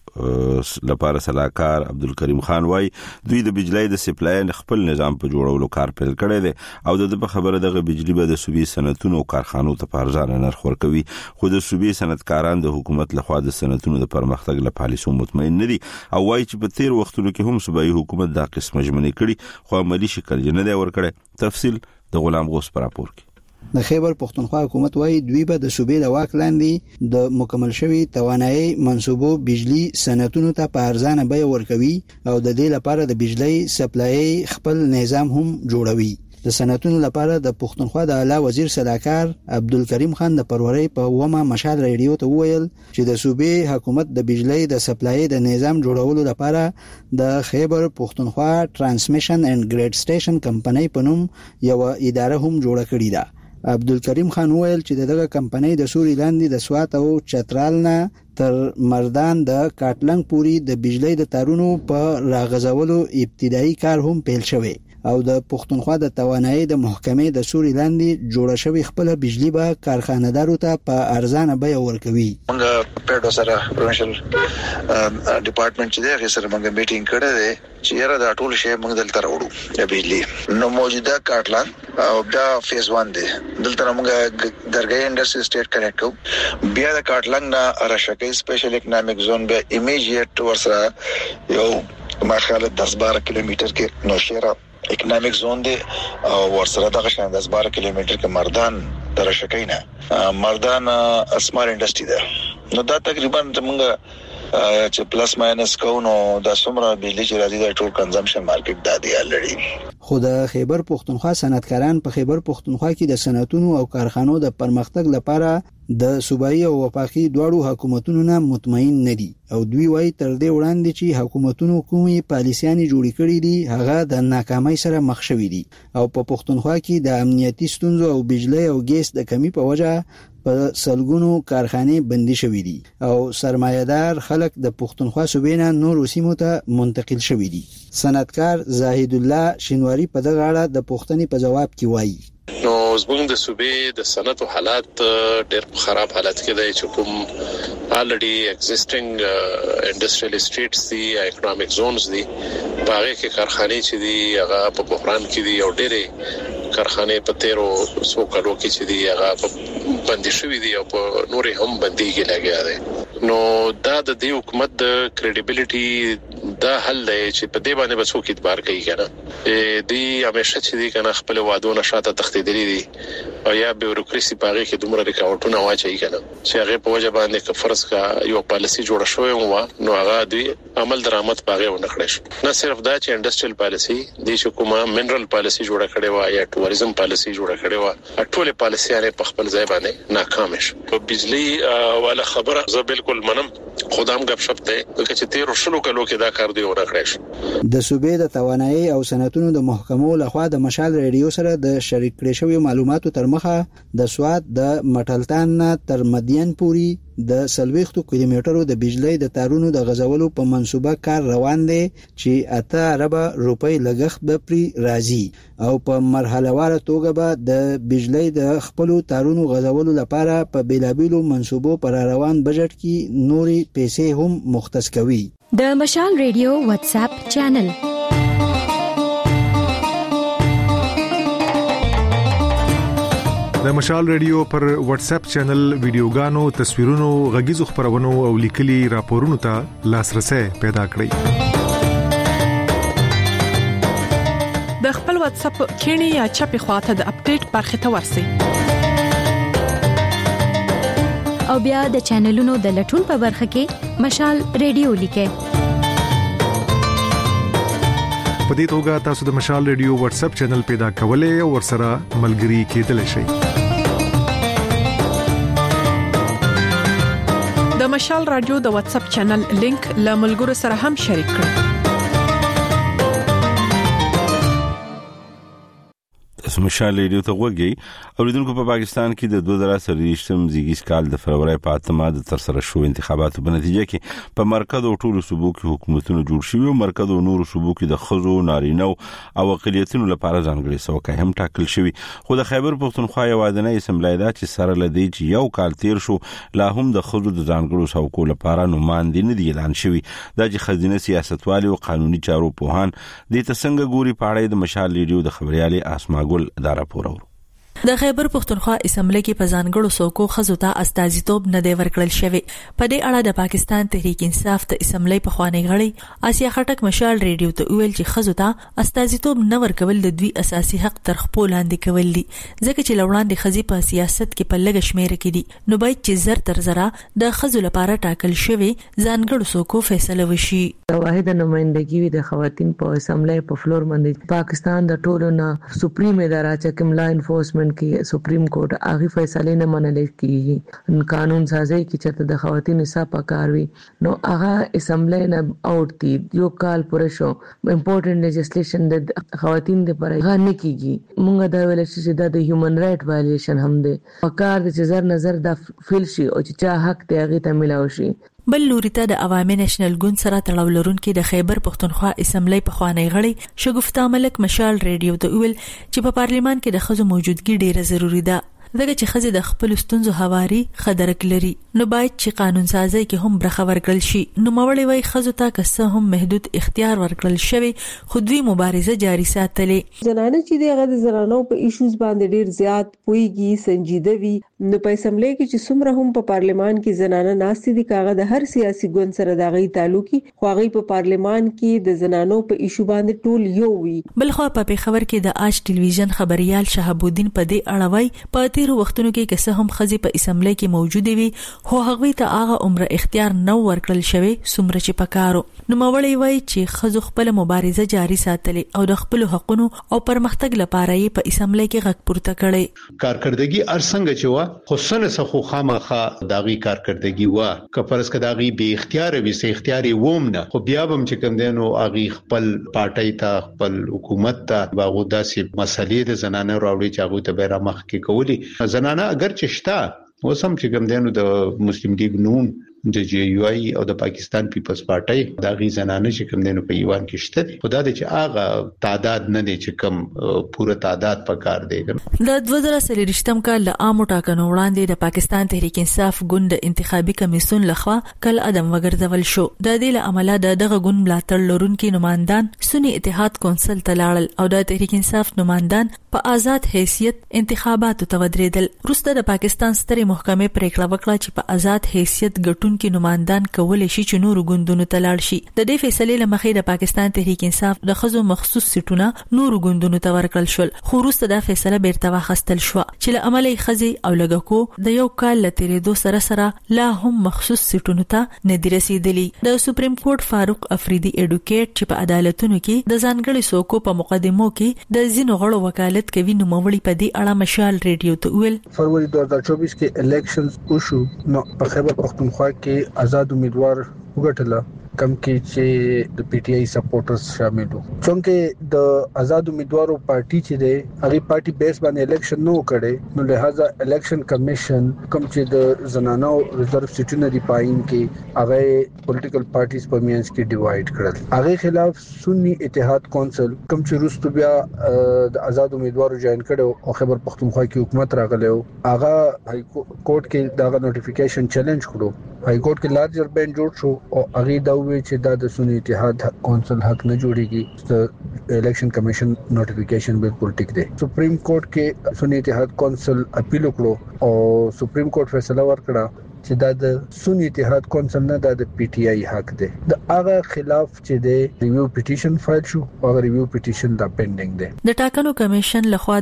[SPEAKER 1] لپاره صلاحکار عبدالکریم خان وای دوی د بجلی د سپلای خپل نظام په جوړولو کار پیل کړی دی او د خبره دغه بجلی به د صوبې صنعتونو کارخانو ته په ارزانه نرخ ورکوي خو د صوبې صنعتکاران د حکومت لخوا د صنعتونو د پرمختګ لپاره پالیسو مطمئن نه دي او وای چې په تیر وختونو کې هم صوبایي حکومت دا قسمه ژمنې کړي خو عملی شکل نه دی ورکړی. تفصیل د غلام غوث پر راپور کې.
[SPEAKER 10] د خیبر پختونخوا حکومت وايي دوی به د صوبې د واک لاندې د مکمل شوی توانایي منسوبو بجلی صنعتونو ته په ارزانه بیه ورکوي او د دې لپاره د بجلی سپلای خپل نظام هم جوړوي. د صنعتونو لپاره د پختونخوا د اعلی وزیر صلاحکار عبدالکریم خان د پروري په ومه مشال ریډیو ته ویل چې د صوبې حکومت د بجلی د سپلای د نظام جوړولو لپاره د خیبر پختونخوا ترانسمیشن اینڈ ګریډ سټیشن کمپنۍ په نوم یو اداره هم جوړه کړې ده. عبدالکریم خان ویل چې دغه کمپنۍ د سوري لاندې د سوات او چترال نه تر مردان د کاټلنګ پوري د بجلی د تارونو په راغځولو ابتدایي کار هم پیل شوی او د پختونخوا د توانایي د محکمې د سوري لاندې جوړه شوی خپل بجلی به کارخانه‌دارو ته په ارزانه بیه ورکوي.
[SPEAKER 24] موږ پیډو سره پروینشل ډپارټمنټ چې دی سره موږ میټینګ کړی دی چې یاره دا ټول شی موږ دلته راوړو د بجلی نو موجوده کاټلنګ او دا فیز 1 دی دلته موږ درګي انډستری سټیټ کنیکټ کوو بیا د کاټلنګ نه راشکې سپیشل اکونومک زون به ایمیډیټ ورسره یو مخاله 10-12 کیلومتر کې نوشیرا اکونومک زون دی او ورسره دغه شان 10-12 کیلومتر کې مردان تر شکینا مردان اسمار انډستری ده نو دا تقریبا موږ چې پلس ماینس کوو نو د څومره بجلی چې راځي د ټول کنزمپشن مارکیټ د دی الریډي.
[SPEAKER 10] خو د خیبر پختونخوا صنعتکاران په خیبر پختونخوا کې د صنعتونو او کارخانو د پرمختګ لپاره د صوبایي او وفاقي دواړو حکومتونو نه مطمئن نه دي او دوی وايي تر دې وړاندې چې حکومتونو کومي پالیسيانې جوړې کړې دي هغه د ناکامۍ سره مخ شوي دي او په پختونخوا کې د امنیتي ستونزو او بجلی او ګیس د کمی په وجه په سلګونو کارخانې بندي شوې دي او سرمایه‌دار خلک د پختونخوا صوبې نه نور سیمو ته منتقل شوي دي. صنعتکار زاهد الله شینواری په دغه اړه د پوښتنې په جواب کې وایي
[SPEAKER 4] نو زموږ د صوبې د صنعت حالات ډېر خراب حالت کې دی چې کوم already existing industrial estates دي economic zones دي باغې کې کارخانې چې دي هغه په بحران کې دي او ډېرې کارخانې په تیرو سو کالو کې چې دي هغه بندي شوې دي او په نورې هم بنديږي لګیا دي نو دا د دې حکومت د credibility دا حل دی چې په دې باندې بسو کې اعتبار کوي کنه دې همیشه چې دي کنه خپل وادونه شاته تخديدلي دي او یا بیوروکراسي پاغه کې دومره ریکاوټونه واچي کنه چې هغه په وجه باندې ک فرض کا یو پالیسي جوړه شوې و نو هغه دوی عمل درآمد پاغه ونه کړی شو نه صرف دا چې انډستریال پالیسي د حکومت منرل پالیسي جوړه کړې و یا ټوریزم پالیسي جوړه کړې و ټول پالیسيانه په خپل ځای باندې ناکام شو په بجلی والا خبره زه بالکل منم خدام غب شپ ته چې 13 شلو کلو کې دا کار دی ونه کړی شو
[SPEAKER 10] د صوبې د توانایي او صنعتونو د محکمو لخوا د مشال ریډیو سره د شریک کړي شوی معلوماتو تر مخه د سواد د مټلتان تر مدین پوری د 40 کیلومترو د بجلی د تارونو د غزولو په منسوبه کار روان دی چې 8 ارب روپۍ لګښت به پری راځي او په مرحله واره توګه به د بجلی د خپل تارونو غزولو لپاره په بیلابیلو منسوبو پر روان بجټ کې نوري پیسې هم مختص کوي.
[SPEAKER 22] د مشال ریډیو واتس اپ چینل
[SPEAKER 9] د مشال ریډیو پر واتس اپ چینل ویډیوګانو تصویرونو غږیزو خبرونو او لیکلي راپورونو ته لاسرسي پیدا کړئ.
[SPEAKER 11] د خپل واتس اپ کینی یا چپی خواته د اپډیټ برخه ته ورسئ
[SPEAKER 22] او بیا د چینلونو د لټون په برخه کې مشال ریډیو لیکئ.
[SPEAKER 9] په دې توګه تاسو د مشال ریډیو واتس اپ چینل پیدا کولای او ورسره ملګري کېدلی شئ.
[SPEAKER 11] د مشال رادیو د واتس اپ چینل لینک له ملګرو سره هم شریک کړئ.
[SPEAKER 1] مشال ریډیو ته وګورئ اوریدونکو په پاکستان کې د 2023م زیږیز کال د فروری په اتمه د تر سره شو انتخاباتو په نتیجه کې په مرکز او ټولو صوبو کې حکومتونه جوړ شوي او مرکز او نورو صوبو کې د خزو نارینه او اقلیتونو لپاره ځانګړي څوکۍ هم ټاکل شوي خو د خیبر پختونخوا یو ودانۍ اسمبلی دا چې سره لدی چې یو کال تیر شو لا هم د خزو د ځانګړو څوکو لپاره نوماندې نه دی اعلان شوی دا چې خزینه سیاستوالي او قانوني چارو پوهان د تسنګ ګوري پاړې د مشال ریډیو د خبريالي اسماګل دا راپور اورو.
[SPEAKER 12] د خیبر پختونخوا اسمبلی کې په ځانګړو څوکو خزو ته استازیتوب نه دی ورکړل شوی. په دې اړه د پاکستان تحریک انصاف ته اسمبلی په خوانی غړي آسیا خټک مشال ریډیو ته ویل چې خزو ته استازیتوب نه ورکول د دوی اساسي حق تر خپل لاندې کول دي ځکه چې لوړاندې خزي په سیاست کې په لګ شمیره کې دي نو باید چې زر تر زره د خزو لپاره ټاکل شوی ځانګړو څوکو فیصله وشي.
[SPEAKER 25] واحد نمائندګي د خواتین په اسمبلی په فلور باندې پاکستان د ټولو نه سپریم اداره چې کوم لا انفورسمنت کې سپریم کورټ هغه فیصله نه منل کیږي قانون سازي کې چې د خواتین حساب کاروي نو هغه اسمبلی نه اوټ دي یو کال پوره شو امپورټنت لیجسلیشن د خواتین لپاره غانې کیږي مونږ دا ویل چې د هیومن رائټ وایلیشن هم دي پکار د نظر نظر د فیل شي او چې چا حق دی هغه ته ملاوي شي.
[SPEAKER 12] بل لوري ته د عوامي نېشنل ګوند سره تړاو لرونکي د خیبر پختونخوا اسمبلی په خوانی غړي شګفتا ملک مشال ریډیو ته ویل چې په پارلیمان کې د خزو موجودګي ډیره ضروری ده دغه چې خزي د خپل ستونزو حواري خدرک لري نو باید چې قانون سازي کې هم برخه ورکړل شي. نو مولوي وای خزو ته که هم محدود اختیار ورکړل شوی خو دوی مبارزه جاری ساتلې.
[SPEAKER 26] زنانه چې دغه د زنانو په ایشوز باندې ډیر زیات پويږي سنجیده وي
[SPEAKER 3] نو په اسمبلی کې چې څومره هم په پارلمان کې زنانه ناستې دي کاغه د هر سیاسي ګوند سره د غي تعلقي خو غي په پارلمان کې د زنانو په ایشو باندې ټول یو وي.
[SPEAKER 12] بلخو په خبر کې د آج ټلویزیون خبريال شهاب الدین په دې اړه وایي په تیر وختونو کې که څه هم خزي په اسمبلی کې موجود وي خو هغه ته هغه عمر اختیار نو ورکړل شوی څومره چې پکارو. نو مولوی وایي چې خزو خپل مبارزه جاری ساتلې او د خپل حقوقو او پرمختګ لپاره یې په اسمبلی کې غږ پورته کړي.
[SPEAKER 13] کارکړدګي ارڅنګ چې وا خو سن څخه خامخه داغي کارکړدګي وا کپرس کداغي به اختیار وي سه اختیاري ووم نه خو بیا هم چې کوم دینو اغي خپل پارټای ته خپل حکومت ته باغو داسې مسلې د زنانه راوړي چې هغه ته بیره مخ کې کولی زنانه اگر چشتا وسم چې کوم دینو د مسلم لیگ نون د جی یو ای او د پاکستان پیپلز پارټي دا غي زنانه چې کوم دینو په ایوان کې شته خدای دې چې هغه تعداد نه دي چې کوم پوره تعداد پکار دی.
[SPEAKER 12] د 2023م کال له عامو ټاکنو وړاندې د پاکستان تحریک انصاف ګوند انتخابي کمیسیون لخوا کل عدم وګرځول شو. د دې له عمله دغه ګوند ملاتړ لرونکي نمائندان سنی اتحاد کونسل ته لاړل او د تحریک انصاف نمائندان په آزاد حیثیت انتخاباتو ته ودرېدل. وروسته د پاکستان سترې محکمې پریکړه وکړه چې په آزاد حیثیت ګټون کې نمائندان کولای شي چې نور ګوندونو ته لاړ شي. د دې فیصلې لمخې د پاکستان تحریک انصاف د خزو مخصوص سیټونه نور ګوندونو ته ورکړل شول خو وروسته دا فیصله بیرته واخیستل شو چې له عملي خزي او لګکو د یو کال لتیرې دو سره لا هم مخصوص سیټونو ته نه دی رسیدلی. د سپریم کورټ فاروق افریدي اډوکیټ چې په عدالتونو کې د ځانګړي څوکو په مقدمو کې د ځینو غړو وکالت کوي نو مولوی په دې اړه مشال ریډیو ته ویل
[SPEAKER 14] فروری 2024 کې الیکشنز وشو نو په خیبر پختونخوا کې آزاد امیدوار وګټله کم کې چې د پی ټی آی سپورټرز شامل وو چونکه د آزاد امیدوارو پارټي چې دی هغه پارټي بیس باندې الیکشن نو کړي نو لہذا الیکشن کمیشن کوم چې د زنانو ریزرو سیټونه دی پاین کې هغه پولیټیکل پارټیز په مینس کې ډیوایډ کړل. هغه خلاف سنی اتحاد کونسل کوم چې روستو بیا د آزاد امیدوارو جوائن کړي او خیبر پختونخوا کې حکومت راغله هغه هاي کورټ کې دا نوټیفیکیشن چیلنج کړو. هاي کورټ کې لارجر بینچ جوړ شو او هغه دا وی چې دا د سنی اتحاد کونسل حق نه جوړیږي د الیکشن کمیشن نوټیفیکیشن بالکل ټیک دی. سپریم کورټ کې سنی اتحاد کونسل اپیل وکړو او سپریم کورټ فیصله ورکړه چې دا د سنی اتحاد کونسل نه د پی ټی آی حق دی. د هغه خلاف چې د ریویو پټیشن فایل شو او ریویو پټیشن دا پینډینګ دی.
[SPEAKER 12] د ټاکنو کمیشن لخوا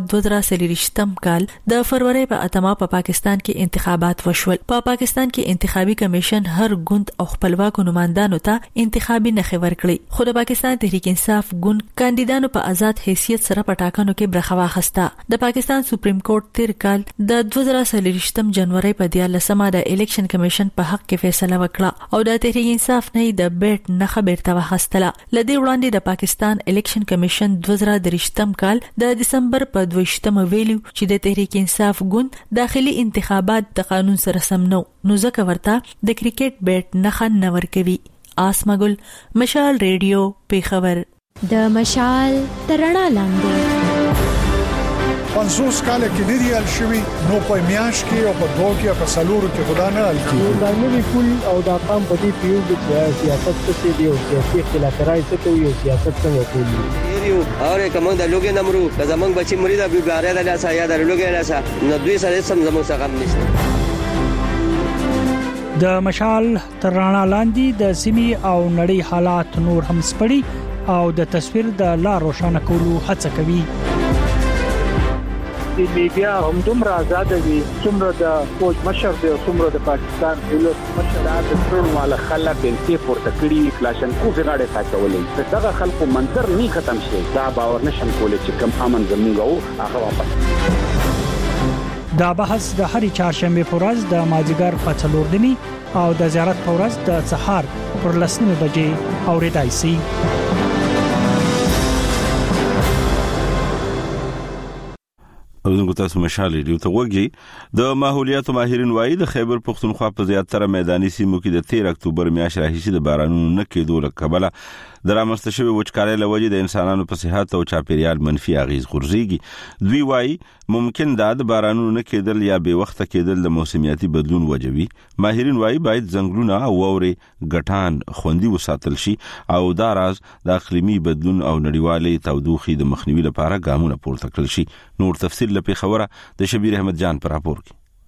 [SPEAKER 12] 2023م کال د فروری په اتمه په پاکستان کې انتخابات وشول. په پاکستان کې انتخابي کمیشن هر ګوند او خپلواکو نمائندانو ته انتخابي نخې ورکړي خو د پاکستان تحریک انصاف ګوند کاندیدانو په آزاد حیثیت سره په ټاکنو کې برخه واخیسته. د پاکستان سپریم کورټ تیر کال د 2023م جنوري په 14مه د الیکشن کمیشن په حق کې فیصله وکړه او د تحریک انصاف نه د بیٹ نه خبر ته واخیستله. لدې وړاندې د پاکستان الیکشن کمیشن 2023م کال د دسمبر په 22مه ویلو چې د تحریک انصاف ګوند داخلي انتخابات د قانون سره سم نو ځکه ورته د کرکټ بیٹ نه نور کوي. آسمګل مشال ریډیو پیښور.
[SPEAKER 22] د مشال ترڼا لاندې
[SPEAKER 16] 50 کال کې ندی الشوي نو په میاش کې او په دوه کې په سلورو کې خدا نه الکی
[SPEAKER 17] دا نوی کول او دا قام په دې پیو د سیاست څخه دی او سیاسي اختلاف راځي ته یو سیاست څنګه کوي
[SPEAKER 26] یو اوره کوم د لوګي نمرو که زمنګ بچی مرید ابي باریا د لاسه یا د لوګي لاسه نو دوی سره سم زموږ څخه نشته.
[SPEAKER 15] د مشال ترڼا لاندې د سیمي او نړۍ حالات نور هم سپړي او د تصویر د لار روښانه کولو هڅه کوي.
[SPEAKER 17] د میډیا هم دومره آزاد دي څومره د فوج مشر دی او څومره د پاکستان دولت مشر د ټول مال خلک په پورته کړی کلاشن کو غاړه ساتولې دغه خلکو منظر نه ختم شي دا باور نشم کولای چې کم امن زموږ هغه واپس.
[SPEAKER 15] دا بحث د هرې چهارشنبه په ورځ د مازیګر په 4 نیمه او د زیارت په ورځ د سحر پر 10 بجې اوریدای شي.
[SPEAKER 1] زموږ تاسو مشال ریډیو ته وګورئ. د ماحولیات ماهرین وایي د خیبر پختونخوا په زیاتره میداني سیمو کې د 13 اکتوبر میاشتې راهیسې د بارانونو نه کېدو له کبله د رامنځته شوی وچکالۍ له وجې د انسانانو په صحت او چاپیریال منفي اغیز غورځيږي. دوی وایي ممکن دا د بارانونو نه کېدل یا به وخت کېدل د موسمیاتي بدلون وجوي. ماهرین وایي باید ځنګلونه او وورې غټان خوندي وساتل شي او دا راز د اقلیمي بدلون او نړیوالې تودوخې د مخنیوي لپاره ګامونه پورته کړل شي. نور تفصیل لپاره خبره د شبیر احمد جان پر راپور کې.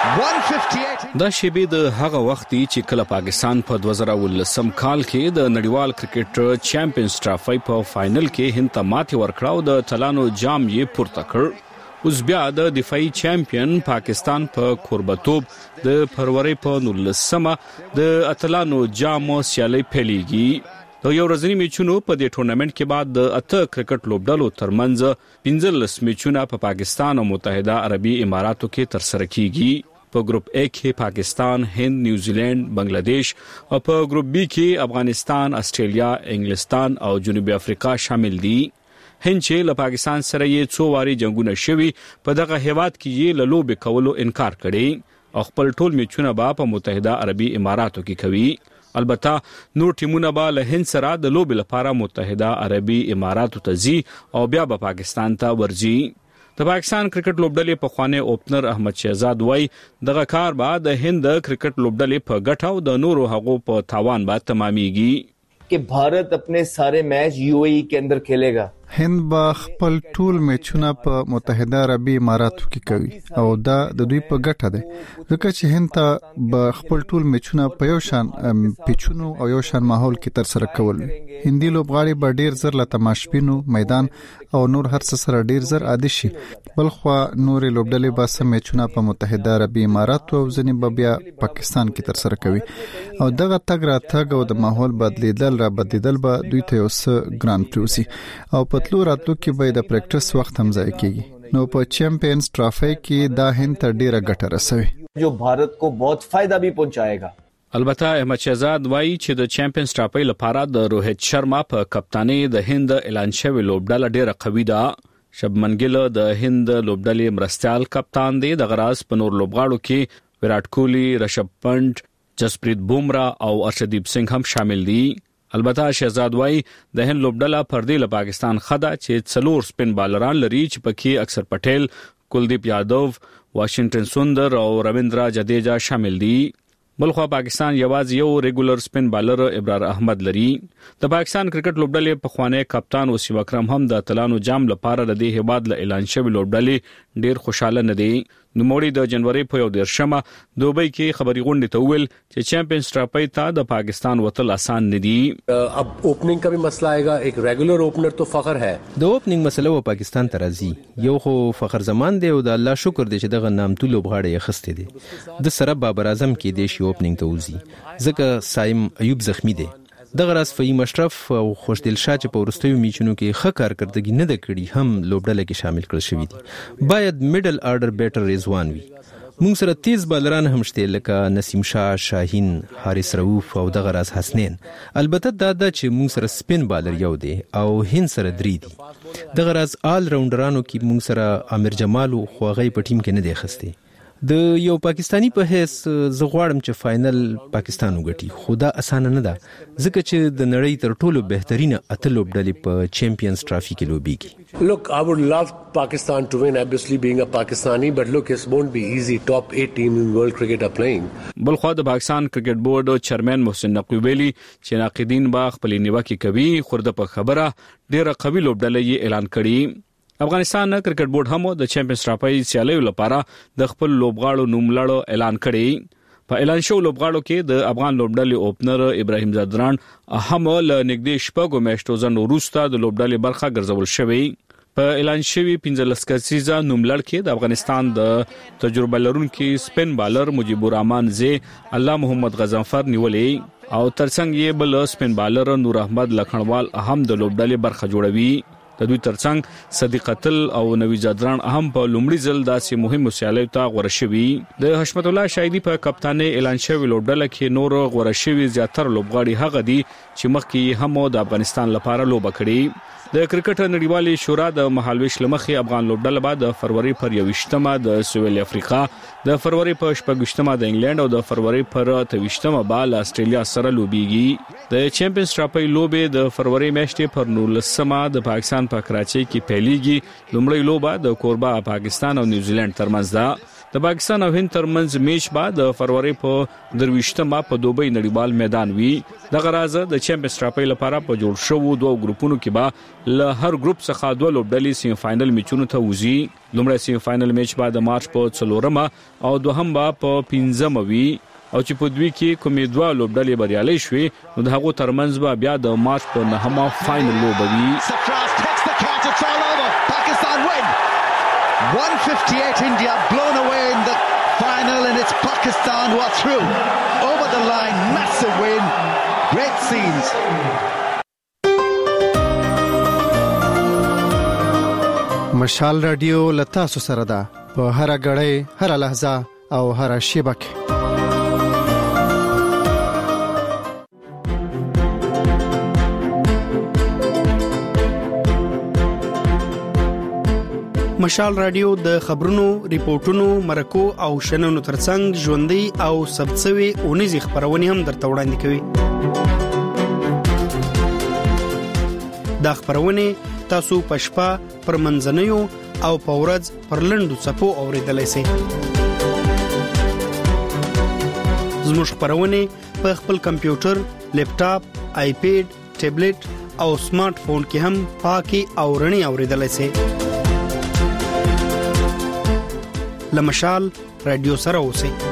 [SPEAKER 20] دا شیبه د هغه وخت چې کله پاکستان په 2019 کال کې د نړیوال کرکټ چیمپیونز ټرافي په فائنل کې هند ته ماتې ورکړه او د تلانو جام یې پورته کړ. اوس بیا د دفاعي چیمپیون پاکستان په کوربتوب د فروری په 19مه د اتلانو جام سیالي پیلېږي. د یو ورځني میچونو په دې ټورنمنت کې بعد د 8 کرکټ لوبډلو ترمنځ 15 میچونه په پاکستان او متحده عربي اماراتو کې ترسره کیږي. په ګروپ A کې پاکستان، هند، نیوزیلند، بنگلاديش او په ګروپ B کې افغانستان، استرالیا، انګلستان او جنوبي افریقا شامل دي. هند چې له پاکستان سره یې څو واري جنگونه شوي په دغه هیواد کې یې له لوبې کولو انکار کړي او خپل ټول میچونه په متحده عربي اماراتو کې کوي. البته نور ټیمونه به له هند سره د لوبې لپاره متحده عربي اماراتو ته ځي او بیا به پاکستان ته ورځي. د پاکستان کرکټ لوبډلې په خواني اوپنر احمد شهزاد وای دغه کار به د هند کرکټ لوبډلې په ګټه او د نورو هغو په تاوان به تمامېږي
[SPEAKER 6] कि भारत अपने सारे मैच यूएई के अंदर खेलेगा.
[SPEAKER 7] هند با خپل ټول میچونه په متحده عربي اماراتو کې کوي او دا د دوی په ګټه ده ځکه چې هند ته به خپل ټول میچونه په یو شان پیچونو او یو شان ماحول کې تر سره کول. هندي لوبغاړي به ډیر زر له تماشبینو میدان او نور هر څه سره ډیر زر عادي شي. بلخو نور لوبډلې به سم میچونه په متحده عربي اماراتو او ځنې به بیا پاکستان کې تر سره کوي او دغه تګ را تګ او د ماحول بدلیدل به دوی ته یو څه ګران پروسي او تلو راتلو کې به د پریکټس وخت هم ځای کیږي. نو په چیمپیونز ټرافي کې دا هند ته ډیره ګټه رسوي
[SPEAKER 6] جو بھارت کو بہت فائدہ بھی پہنچائے گا.
[SPEAKER 20] البته احمد شهزاد وایي چې د چیمپیونز ټرافي لپاره د روهیت شرما په کپتانۍ د هند اعلان شوی لوبډله ډیره قوي ده. شبمن ګیل د هند لوبډلې مرستيال کپتان دی. د غراس په نور لوبغاړو کې ویرات کوهلی، رشب پنت، جسپریت بومرا او ارشدیپ سنگھ هم شامل دي. البته شهزاد وای د هند لوبډله پر دې له پاکستان خدا چې څلور سپین بالران لري چې پکې اکثر پټیل، کلدیپ یادو، واشنگټن سوندر او رویندرا جډیجا شامل دي. بلخو پاکستان یوازې یو ریګولر سپین بالر ابرار احمد لري. د پاکستان کرکټ لوبډلې په خواني کپتان وسیم اکرم هم د تلانو جام لپاره د دې هیواد له اعلان شوی لوبډلې ډیر خوشاله نه دي. نوموړي د جنوري په 1 دوبۍ کې خبري غونډې ته ویل چې چیمپیونز ټرافي ته د پاکستان وتل آسان نه دي.
[SPEAKER 8] अब ओपनिंग का भी मसला आएगा. एक रेगुलर ओपनर तो फखर है.
[SPEAKER 21] د opening مسله و پاکستان ته راځي. یو خو فخر زمان دی او د الله شکر دی چې دغه نامتو لوبغاړي یې خسته دي. د سره بابر اعظم کې د شي اوپننګ ته وځي ځکه سایم ایوب زخمی دی. دغه راس فهیم اشرف او خوشدل شاه چې په ورستیو میچونو کې ښه کارکردګي نه د کړي هم لوبډله کې شامل کړل شوی دي. باید میډل آرډر بیټر رضوان وي. موږ سره تیز بالران هم شته لکه نسیم شاه، شاهین، حارث رؤوف او دغه راس حسنین. البته دا چې موږ سره سپین بالر یو دی او هند سره درې دي. دغه راس آل راونډرانو کې موږ سره امیر جمال خو غي په ټیم کې نه دی خسته. د یو پاکستانی په هیڅ زغواړم چې فائنل پاکستان وګټي. خدا اسانه نه ده ځکه چې د نړۍ تر ټولو بهترینه اته لوبډلې په چیمپیونز ټرافي کې لوبيږي.
[SPEAKER 8] Look, I would love Pakistan to win, obviously being a Pakistani, but look, it won't be easy. Top 8 team in world cricket are playing.
[SPEAKER 20] بلخو د پاکستان کرکټ بورډ چیرمن محسن نقوی ویلي چې ناقدین با خپل نیوکه کوي خورده په خبره ډیره قوي لوبډلې یې اعلان کړي. افغانستان کرکټ بورډ هم د چیمپیونز ټرافي سیالیو لپاره د خپل لوبغاړو نوملړ اعلان کړي. په اعلان شو لوبغاړو کې د افغان لوبډلې اوپنر ابراهیم زادران هم له نږدې شپږو میاشتو ځنډ وروسته د لوبډلې برخه ګرځول شوی. په اعلان شوی 15 کسیزه نوملړ کې د افغانستان د تجربه لرونکي سپین بالر مجيب الرحمن زی، الله محمد غزنفر نیولې او ترڅنګ یې بل سپین بالر نور احمد لکھنوال هم د لوبډلې برخه جوړوي. د دوی ترڅنګ صدیق قتل او نوی زادران هم په لومړي ځل داسې مهم سیالیو ته غوړه شوي. د حشمت الله شایدی په کپتانۍ اعلان شوی لوبډله کې نور غوړه شوي زیاتره لوبغاړي هغه دي چې مخکې هم د افغانستان لپاره لوبه کړي. د کرکټ نړیوالې شورا د مهالويش لمخې افغان لوبډله بعد د فروری پر 21مه د سویل افریقا، د فروری پر 26مه د انګلند او د فروری پر 23مه بال استرالیا سره لوبيږي. د چیمپیونز ټرافي لوبې د فروری میاشتې پر 19مه د پاکستان په کراچۍ کې پیلېږي. لومړی لوبه د کوربه پاکستان او نیوزیلند ترمنځ ده. د پاکستان او هند ترمنځ میچ بعد د فروری په 23مه په دوبۍ نړیوال میدان وی د غراز د چیمپیونز ټرافي لپاره په جوړ شوو دوه ګروپونو کې به له هر ګروپ څخه دوه لوبډلې سیمه فائنل میچونو ته وځي. لومړی سیمه فائنل میچ بعد د مارچ په 4مه او دوهم به په 15مه وی او چې په دوی کې کومې دوه لوبډلې بریالي شوي نو د هغو ترمنځ به بیا د مارچ په 9مه فائنل لوبه وي.
[SPEAKER 4] 158 India blown away in the final and it's Pakistan who are through over the line. Massive win, great scenes.
[SPEAKER 9] مشال رادیو لتا سره ده په هر غړې هر لحظه او هر شیبه کې.
[SPEAKER 10] مشال رادیو د خبرونو، ریپورتونو، مرکو او شننو ترڅنګ ژوندۍ او سبڅوي اونیزي خبرونه هم درته وړاندې کوي. دا خبرونه تاسو پښپا پر منځنیو او پورز پر لندو صفو اوریدلای شئ. زموږ خبرونه په خپل کمپیوټر، لیپټاپ، آیپیډ، ټابلیټ او سمارټ فون کې هم پاکي او رڼي اوریدلای شئ. لمشال رادیو سره اوسئ.